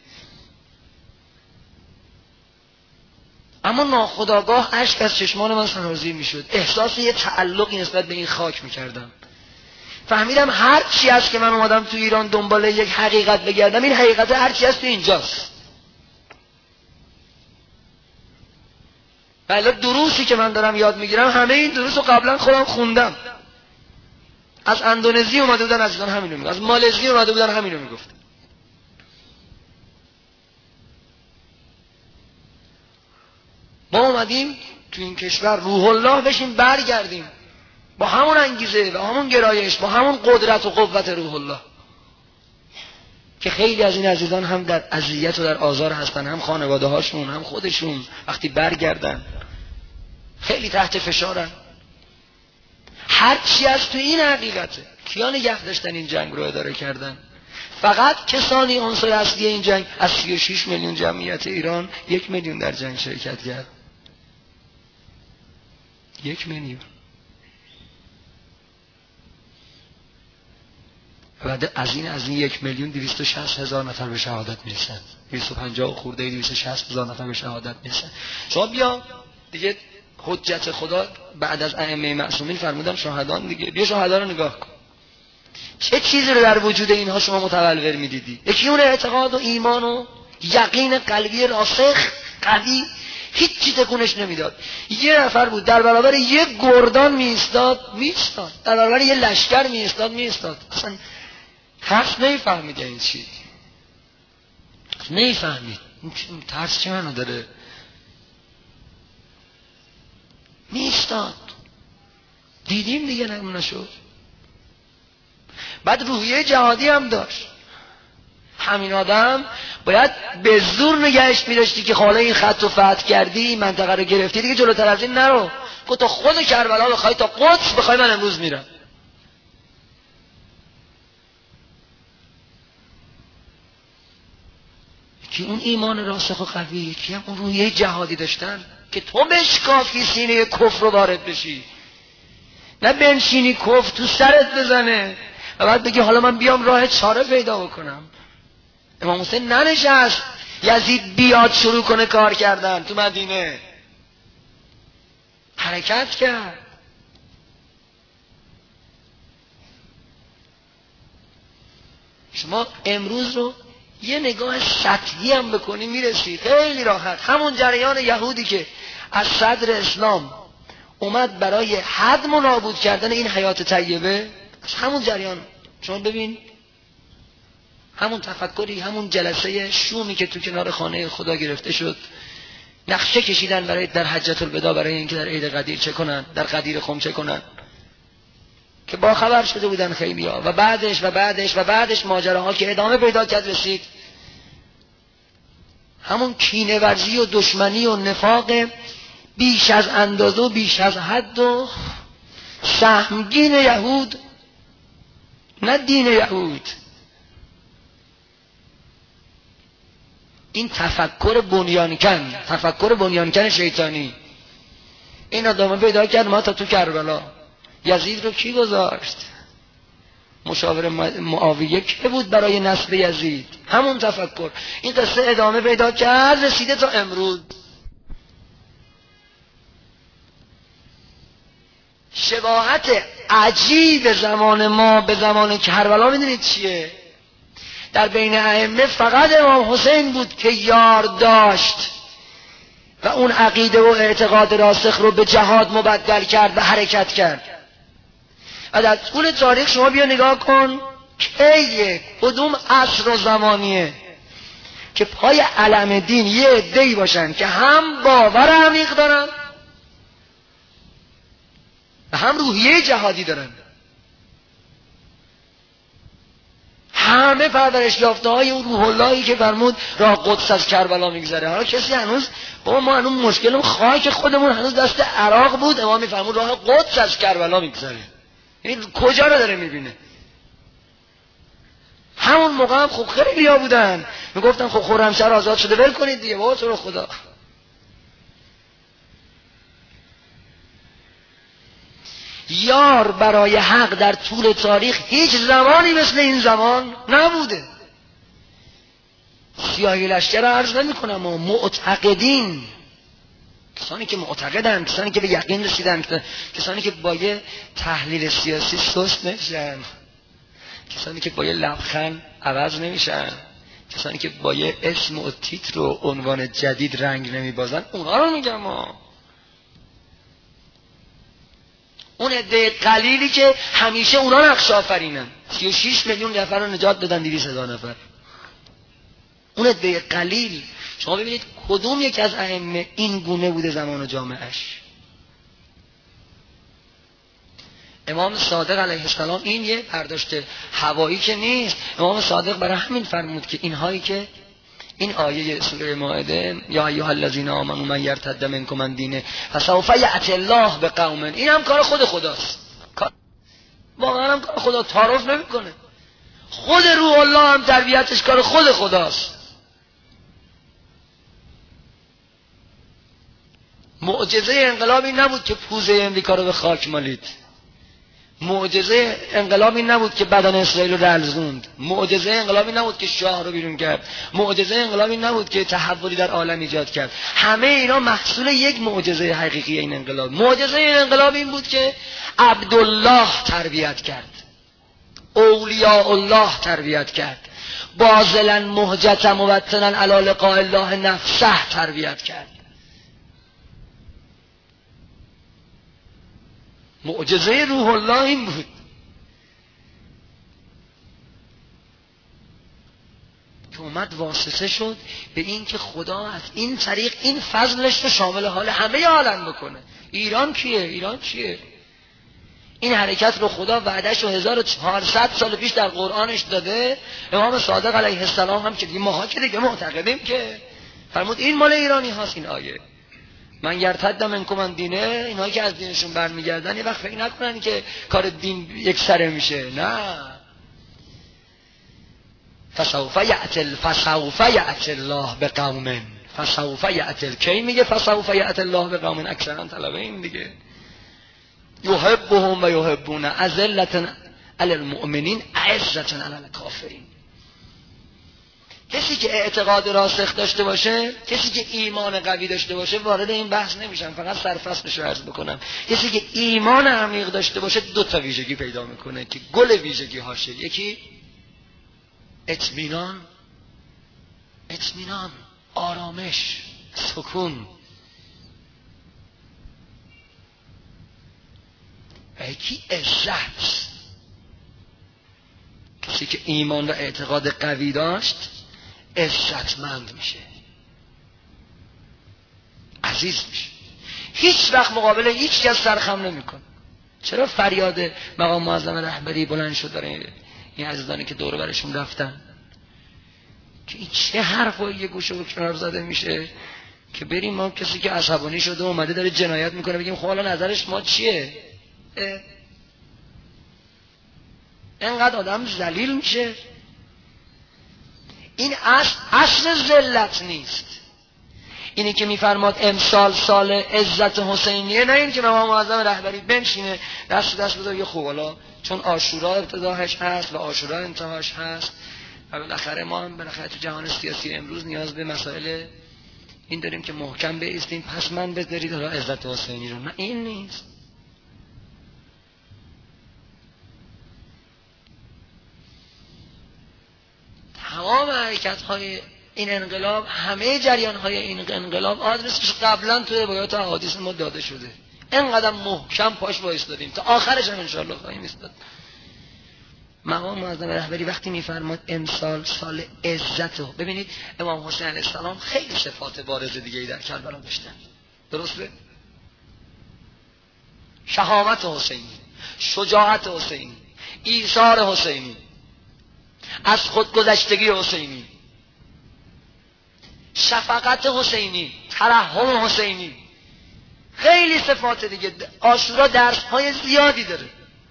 اما ناخودآگاه اشک از چشمان من سرازیر میشد، احساس یه تعلقی نسبت به این خاک میکردم. فهمیدم هر چی هست که من اومدم تو ایران دنبال یک حقیقت بگردم، این حقیقت هر چی هست تو اینجاست. بله دروسی که من دارم یاد میگیرم همه این دروس رو قبلا خودم خوندم. از اندونزی اومده بودن عزیزان همینو میگفت، از مالزی اومده بودن همینو میگفت. ما اومدیم تو این کشور روح الله بشیم برگردیم با همون انگیزه، با همون گرایش، با همون قدرت و قوت روح الله، که خیلی از این عزیزان هم در اذیت و در آزار هستن، هم خانواده هاشون هم خودشون وقتی برگردن خیلی تحت فشارن. هر چی از تو این حقیقته. کیا نگه داشتن این جنگ رو اداره کردن؟ فقط کسانی عنصر اصلی این جنگ. از 36 میلیون جمعیت ایران 1 میلیون در جنگ شرکت کرد. 1 میلیون. بعد از این 1,260,000 نفر به شهادت میرسن. 250 خورده 260,000 نفر به شهادت میرسن. شما بیا دیگه حجت خدا بعد از ائمه معصومین فرمودن شهدان دیگه. بیا شهدا رو نگاه کن. چه چیزی رو در وجود اینها شما متولور میدیدی؟ یکی اون اعتقاد و ایمان و یقین قلبی راسخ قوی، هیچ چیز تکونش نمیداد. یه نفر بود در برابر یه گردان میایستاد، در برابر یه لشکر میایستاد. اصلا ترس نمیفهمید این چی، نمیفهمید ترس چه معنی داره. میایستاد. دیدیم دیگه نمونه شد. بعد روحیه جهادی هم داشت. همین آدم باید به زور نگهش می‌داشتی که حالا این خط رو فتح کردی، این منطقه رو گرفتی، دیگه جلوتر از این نرو. گفت تا خود کربلا بخوای، تا قدس بخوای، من امروز میرم. که اون ایمان راسخ و قوی، یکی هم اون روحیه جهادی داشتن که تو بشکافی سینه کفر رو وارد بشی، نه بنشینی کفر تو سرت بزنه و بعد بگی حالا من بیام راه چاره پیدا بکنم. امام حسین ننشست یزید بیاد شروع کنه کار کردن تو مدینه، حرکت کرد. شما امروز رو یه نگاه سطحی هم بکنی میرسی خیلی راحت. همون جریان یهودی که از صدر اسلام اومد برای هدم و نابود کردن این حیات طیبه، همون جریان شما ببین، همون تفکری، همون جلسه شومی که تو کنار خانه خدا گرفته شد، نقشه کشیدن برای در حجة الوداع برای اینکه در عید قدیر چه کنن، در قدیر خم چه کنن، که با خبر شده بودن خیلیا. و بعدش ماجراها که ادامه پیدا کرد رسید همون کینه ورزی و دشمنی و نفاق بیش از اندازه و بیش از حد و سهمگین یهود، نه دین یهود. این تفکر بنیانکن شیطانی این ادامه پیدا کرد. ما تا تو کربلا یزید رو کی گذاشت؟ مشاور معاویه که بود برای نصب یزید. همون تفکر. این قصه ادامه پیدا کرد رسیده تا امروز. شباهت عجیب زمان ما به زمان کربلا میدونید چیه؟ در بین ائمه فقط امام حسین بود که یار داشت و اون عقیده و اعتقاد راسخ رو به جهاد مبدل کرد و حرکت کرد. و در طول تاریخ شما بیا نگاه کن که کدوم عصر و زمانیه که پای علم دین یه عده‌ای باشن که هم باور عمیق دارن و هم روحیه جهادی دارن. همه پرورش یافته های اون روح اللهی که فرمود راه قدس از کربلا میگذره. حالا کسی هنوز بابا ما هنوز مشکلمون خاک خودمون هنوز دست عراق بود، امام میفرمود راه قدس از کربلا میگذره. این کجا رو داره میبینه؟ همون موقع هم خب خیلی ها بودن میگفتن خب خرمشهر آزاد شده ول کنید دیگه بابا تو رو خدا. یار برای حق در طول تاریخ هیچ زمانی مثل این زمان نبوده. سیاهی لشکر رو عرض نمی کنم و معتقدین، کسانی که معتقدن، کسانی که به یقین رسیدن، کسانی که با یه تحلیل سیاسی سست نمیشن، کسانی که با یه لبخند عوض نمیشن، کسانی که با یه اسم و تیتر و عنوان جدید رنگ نمیبازن، اونا رو میگم ما. اون عده قلیلی که همیشه اونا نقش آفرینن، 36 میلیون نفر رو نجات دادن، 200,000 نفر. اون عده قلیل شما ببینید کدوم یک از ائمه این گونه بوده زمان و جامعهش؟ امام صادق علیه السلام این یه برداشت هوایی که نیست. امام صادق برای همین فرمود که اینهایی که این آیه سوره مائده یا ایها الذین آمنوا من یرتد منکم عن دینه فسوف یأتی الله بقوم، این هم کار خود خداست، واقعا هم کار خدا، تعارف نمیکنه. خود روح الله هم تربیتش کار خود خداست. معجزه انقلاب این نبود که پوزه امریکا رو به خاک مالید. معجزه انقلاب این نبود که بدن اسرائیل رو لرزوند. معجزه انقلاب این نبود که شاه رو بیرون کرد. معجزه انقلاب این نبود که تحولی در عالم ایجاد کرد. همه اینا محصول یک معجزه حقیقی این انقلاب. معجزه این انقلاب این بود که عبدالله تربیت کرد، اولیاء الله تربیت کرد، باذلا مهجتا موطنا علی لقاء الله نفسه تربیت کرد. معجزه روح الله این بود. که اومد واسطه شد به این که خدا از این طریق این فضلش رو شامل حال همه عالم بکنه. ایران کیه؟ ایران چیه؟ این حرکت رو خدا وعدهش رو 1400 سال پیش در قرآنش داده. امام صادق علیه السلام هم که دیگه ماها که دیگه معتقدیم که فرمود این مال ایرانی هاست. این آیه من یرتد منکم عن دینه، اینهایی که از دینشون برمیگردن یه وقت فکر نکنن که کار دین یک سره میشه. نه، فسوف یأتی الله بقوم، فسوف یأتی، کی میگه فسوف یأتی الله بقوم؟ اکثرا طلبه این دیگه یحبهم و یحبون، اذلة علی المؤمنین اعزة علی الکافرین. کسی که اعتقاد راسخ داشته باشه، کسی که ایمان قوی داشته باشه، وارد این بحث نمیشم، فقط سرفصلش رو عرض بکنم. کسی که ایمان عمیق داشته باشه دو تا ویژگی پیدا میکنه که گل ویژگی هاشه. یکی اطمینان، آرامش، سکون. و یکی عزت. کسی که ایمان و اعتقاد قوی داشت عزتمند میشه، عزیز میشه، هیچ وقت مقابل هیچ کس سرخم نمیکنه. چرا فریاد مقام معظم رهبری بلند شد داره این عزیزانی که دور برشون رفتن که این چه حرفایی یه گوشه و کنار زده میشه که بریم ما کسی که عصبانی شده اومده داره جنایت میکنه بگیم خب حالا نظرش ما چیه؟ اینقدر آدم ذلیل میشه. این اصل ذلت نیست. اینی که میفرماد امسال سال عزت حسینیه، نه این که امام معظم رهبری بنشینه دست بده یه خوب حالا چون عاشورا ابتداش هست و عاشورا انتهاش هست و بالاخره ما هم بالاخره تو جهان سیاسی امروز نیاز به مسائل این داریم که محکم بایستیم، پس من بذارید حالا عزت حسینی رو. نه، این نیست. تمام حرکت‌های این انقلاب، همه جریان‌های این انقلاب آدرسش قبلا توی روایات احادیث ما داده شده. اینقدر محکم پاش وایسادیم تا آخرش هم انشاءالله خواهیم ایستاد. مقام معظم رهبری وقتی میفرماد امسال سال عزت، ببینید امام حسین علیه السلام خیلی صفات بارز دیگه‌ای در کربلا داشتن، درسته؟ شهامت حسینی، شجاعت حسینی، ایثار حسینی، از خودگذشتگی حسینی، شفقت حسینی، ترحم حسینی، خیلی صفات دیگه. عاشورا درس‌های زیادی داره،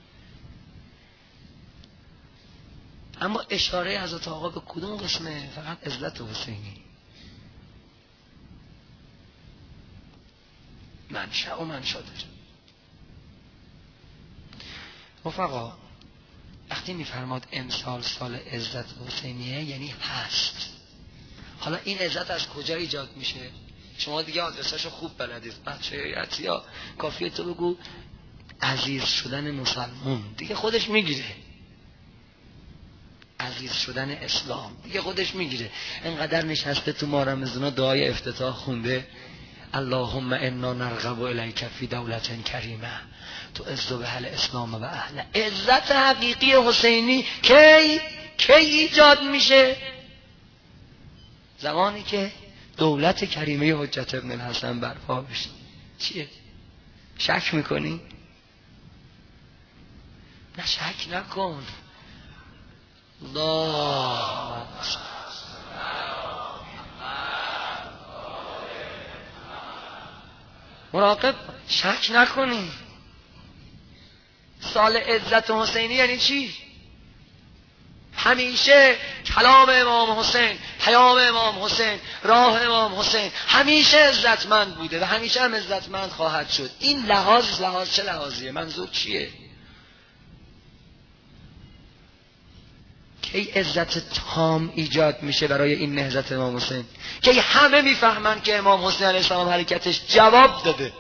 اما اشاره حضرت آقا به کدوم قسمه؟ فقط عزت حسینی، منشأ داره. رفقا وقتی میفرماد امسال سال عزت حسینیه یعنی هست. حالا این عزت از کجا ایجاد میشه؟ شما دیگه آدرساشو خوب بلدید بچه عطیا، کافیه تو بگو عزیز شدن مسلمون، دیگه خودش میگیره. عزیز شدن اسلام دیگه خودش میگیره. اینقدر نشسته تو ماه رمضان دعای افتتاح خونده اللهم انا نرغب الیک فی دولت کریمه تعز بها الاسلام و اهله. عزت حقیقی حسینی کی ایجاد میشه؟ زمانی که دولت کریمه حجت ابن الحسن برپا بشه. چیه؟ شک میکنی؟ نه شک نکن. الله مراقب، شک نکنی. سال عزت حسینی یعنی چی؟ همیشه کلام امام حسین، پیام امام حسین، راه امام حسین همیشه عزتمند بوده و همیشه هم عزتمند خواهد شد. این لحاظ چه لحاظیه؟ منظور چیه؟ کی عزت تام ایجاد میشه برای این نهضت امام حسین؟ کی همه میفهمن که امام حسین علیه السلام حرکتش جواب داده.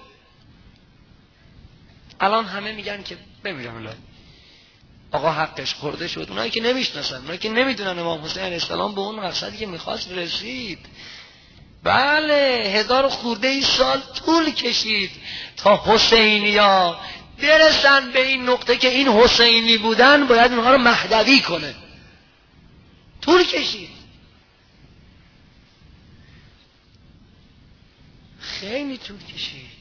الان همه میگن که بمیرم الله آقا حقش خورده شد. اونایی که نمیشناسن، اونایی که نمیدونن امام حسین علیه السلام به اون مقصدی که میخواست رسید. بله 1000 خورده ای سال طول کشید تا حسینیا برسن به این نقطه که این حسینی بودن باید اونها رو مهدوی کنه. طول کشید، خیلی طول کشید.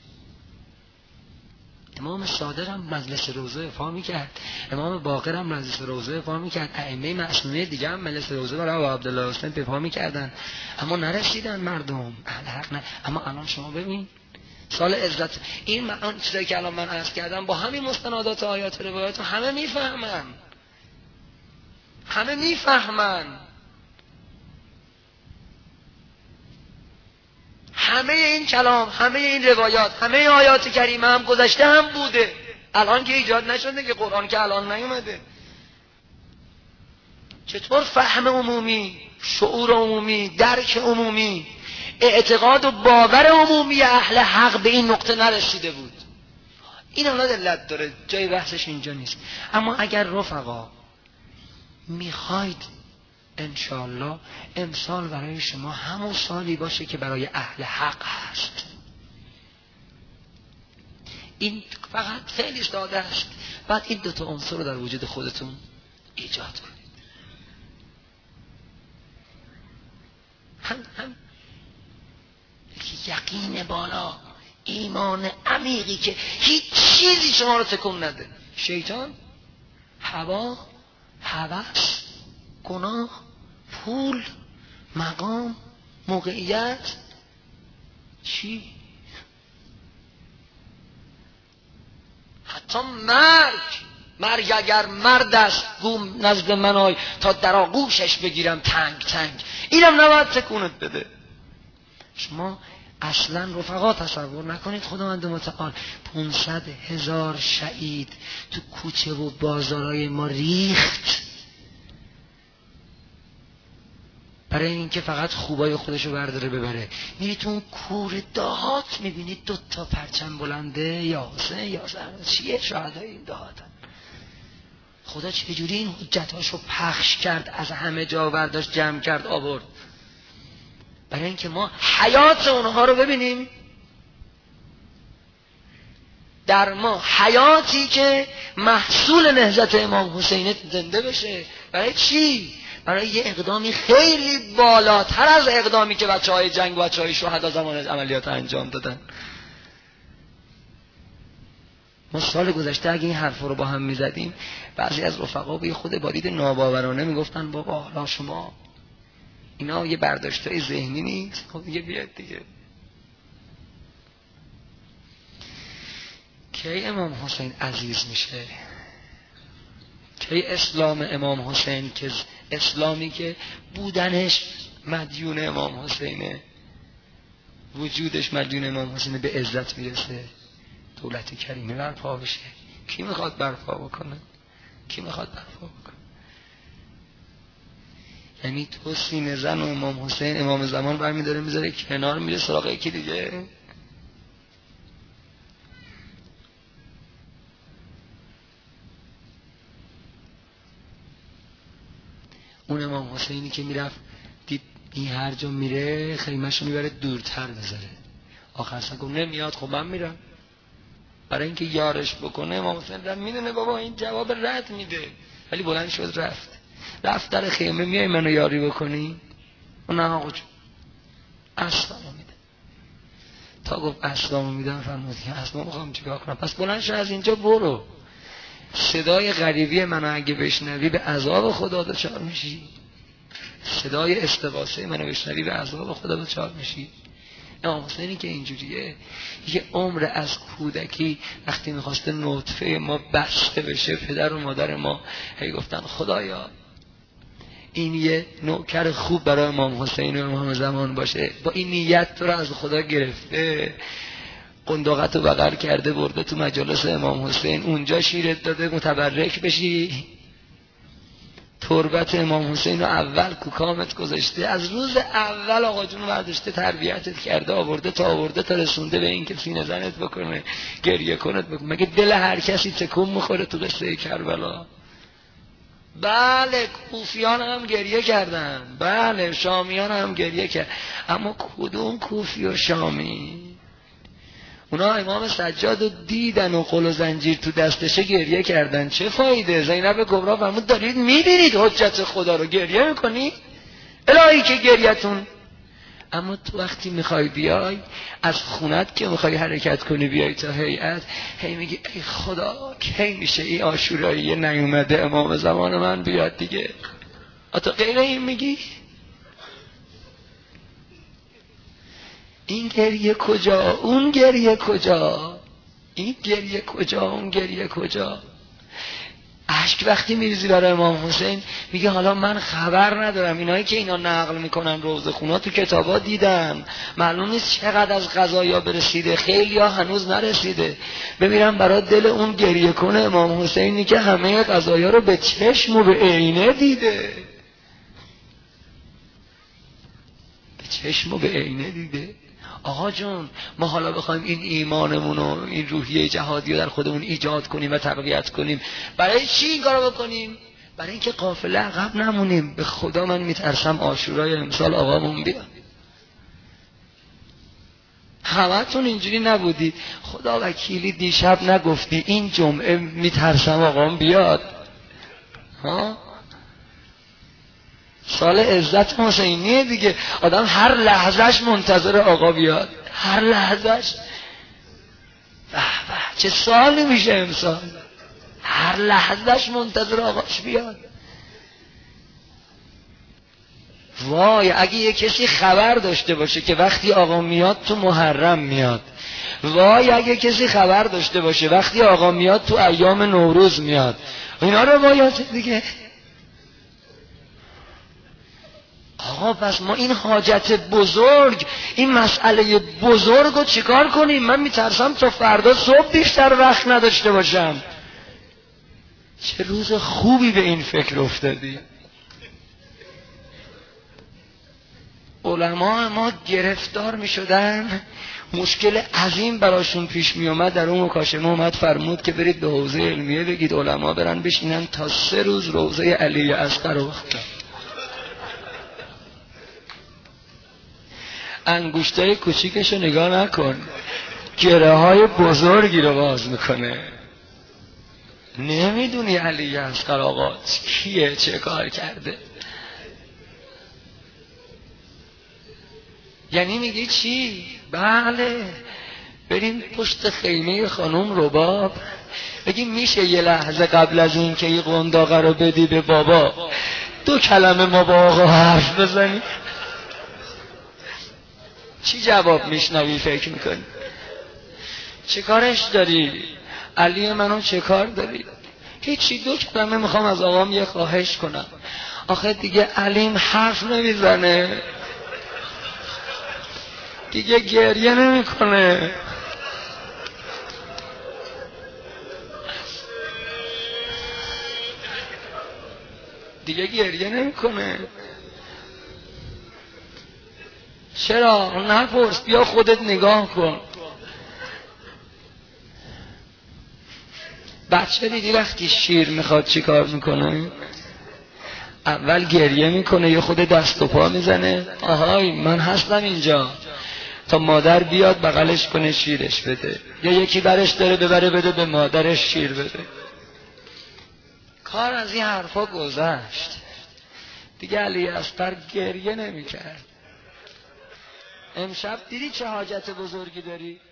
امام صادق هم مجلس روضه افا میکرد، امام باقر هم مجلس روضه افا میکرد، ائمه معصومه دیگه هم مجلس روضه برای ابو عبدالله حسین افا میکردن، اما نرسیدن مردم اهل حق نه. اما الان شما ببین سال عزت، این چیزایی که الان من عرض کردم با همین مستندات آیات روایات همه میفهمن، همه میفهمن. همه این کلام، همه این روایات، همه آیات کریمه هم گذشته هم بوده، الان که ایجاد نشده که قرآن که الان نیومده. چطور فهم عمومی، شعور عمومی، درک عمومی، اعتقاد و باور عمومی اهل حق به این نقطه نرسیده بود؟ این الان علت داره، جای بحثش اینجا نیست. اما اگر رفقا میخواید انشاءالله امسال برای شما همون سالی باشه که برای اهل حق هست، این فقط خیلی ساده است. بعد این دوتا عنصر رو در وجود خودتون ایجاد کنید. هم یقین بالا، ایمان عمیقی که هیچ چیزی شما رو تکون نده. شیطان، هوا، هوس، گناه، پول، مقام، موقعیت، چی؟ حتی مرگ اگر مرد است گو نزد من آی تا در آغوشش بگیرم تنگ تنگ، اینم نباید تکونت بده. شما اصلا رفقا تصور نکنید خداوند متعال 500,000 شهید تو کوچه و بازارهای ما ریخت برای اینکه فقط خوبای خودشو برداره ببره. میری تو اون کور دهات میبینید 2 پرچم بلنده، یا حسین یا زهرا. چیه شهدای این دهاتن؟ خدا چجوری این حجتاشو پخش کرد، از همه جا برداشت جمع کرد آورد؟ برای اینکه ما حیات اونها رو ببینیم، در ما حیاتی که محصول نهضت امام حسین زنده بشه. برای چی؟ برای یه اقدامی خیلی بالاتر از اقدامی که بچه‌های جنگ و بچه‌های شهدا زمان عملیات انجام دادن. ما سال گذشته اگه این حرف رو با هم میزدیم، بعضی از رفقا به خود بالید ناباورانه میگفتن بابا حالا شما اینا یه برداشتای ذهنی نیست؟ خب دیگه بیاد دیگه. کی امام حسین عزیز میشه؟ کی اسلام امام حسین که اسلامی که بودنش مدیون امام حسینه، وجودش مدیون امام حسینه، به عزت میرسه؟ دولت کریمه برپا بشه. کی میخواد برپا بکنه؟ کی میخواد برپا بکنه؟ یعنی تو سینه زن و امام حسین امام زمان برمیداره میذاره کنار، میره سراغ یکی دیگه. اون امام حسینی که میرفت دید این هر جا میره خیمه‌شو میبره دورتر بذاره، آخر سر گفت نمیاد، خب من میرم. برای اینکه یارش بکنه امام حسین رفت، میدونه بابا این جواب رد میده، ولی بلند شد رفت در خیمه. میای منو یاری بکنی؟ نه آقا جون، اسبمو میده. تا گفت اسبمو میدم فرمود که اسبمو میخوام چیکار کنم؟ پس بلند شو از اینجا برو. صدای غریبی منو اگه بشنوی به عذاب خدا دچار میشی. صدای استغاثه منو بشنوی به عذاب خدا دچار میشی. امام حسینی که اینجوریه، یه عمر از کودکی وقتی میخواسته نطفه ما بسته بشه، پدر و مادر ما هی گفتن خدایا این یه نوکر خوب برای امام حسین و امام زمان باشه، با این نیت تو رو از خدا گرفته، قنداقت رو بغل کرده برده تو مجالس امام حسین، اونجا شیرت داده متبرک بشی، تربت امام حسین رو اول کوکامت گذاشته، از روز اول آقا جون برداشته تربیتت کرده، آورده تا رسونده به این که سینه زنت بکنه، گریه کنت بکنه. مگه دل هر کسی تکون میخوره تو قصه کربلا؟ بله کوفیان هم گریه کردن، بله شامیان هم گریه کرد، اما کدوم کوفی و شامی؟ اونا امام سجاد رو دیدن و قل و زنجیر تو دستشه گریه کردن. چه فایده؟ زینب کبرا فرمود دارید میبینید حجت خدا رو گریه میکنی؟ الهی که گریتون. اما تو وقتی میخوای بیای از خونت که میخوای حرکت کنی بیای تا هیئت، هی میگی ای خدا کی میشه این عاشورایی نیومده امام زمان من بیاد دیگه؟ آتا غیر این میگی؟ این گریه کجا؟ اون گریه کجا؟ این گریه کجا؟ اون گریه کجا؟ اشک وقتی میریزی برای امام حسین میگه حالا من خبر ندارم، اینایی که اینا نقل میکنن روضه خونا تو کتابا دیدم، معلوم نیست چقدر از قضایا برسیده، خیلی ها هنوز نرسیده، بمیرم برای دل اون گریه کنه امام حسینی که همه قضایا رو به چشم و به عینه دیده، به چشم و به عینه دیده. آقا جون ما حالا بخوایم این ایمانمون و این روحیه جهادی رو در خودمون ایجاد کنیم و تقویت کنیم، برای چی این کارو بکنیم؟ برای اینکه قافله عقب نمونیم. به خدا من میترسم عاشورای امسال آقامون بیاد. همتون اینجوری نبودید؟ خدا وکیلی دیشب نگفتی این جمعه میترسم آقام بیاد؟ ها؟ سال عزت حسینیه دیگه، آدم هر لحظهش منتظر آقا بیاد، هر لحظهش. به به چه سالی میشه امسال، هر لحظهش منتظر آقاش بیاد. وای اگه یه کسی خبر داشته باشه که وقتی آقا میاد تو محرم میاد، وای اگه کسی خبر داشته باشه وقتی آقا میاد تو ایام نوروز میاد، اینا روایات دیگه. آقا پس ما این حاجت بزرگ، این مسئله بزرگ رو چیکار کنیم؟ من میترسم تا فردا صبح بیشتر وقت نداشته باشم. چه روز خوبی به این فکر افتادی. علما ما گرفتار میشدن، مشکل عظیم براشون پیش می اومد، در اون مکاشفه اومد فرمود که برید به حوزه علمیه بگید علما برن بشینن تا 3 روز روضه علی اصغر رو بخونن. انگشتای کوچیکشو نگاه نکن، گره های بزرگی رو باز میکنه. نمیدونی علی اصغر آقا کیه، چه کار کرده؟ یعنی میگی چی؟ بله بریم پشت خیمه خانم رباب بگیم میشه یه لحظه قبل از این که این قنداقه رو بدی به بابا 2 کلمه ما با آقا حرف بزنی؟ چی جواب میشنوی فکر میکنی؟ چه کارش داری؟ علی منو چه کار داری؟ هیچی، 2 کلمه میخوام از آقام یه خواهش کنم. آخه دیگه علیم حرف نمیزنه، دیگه گریه نمیکنه، دیگه گریه نمیکنه. چرا؟ نپرس، بیا خودت نگاه کن. بچه دیدی وقتی شیر میخواد چی کار میکنه؟ اول گریه میکنه، یه خود دست و پا میزنه، آهای من هستم اینجا، تا مادر بیاد بغلش کنه شیرش بده، یا یکی برش داره ببره بده به مادرش شیر بده. کار از این حرفا گذشت دیگه. علی اصغر گریه نمیکرد. امشب دیدی چه حاجت بزرگی داری؟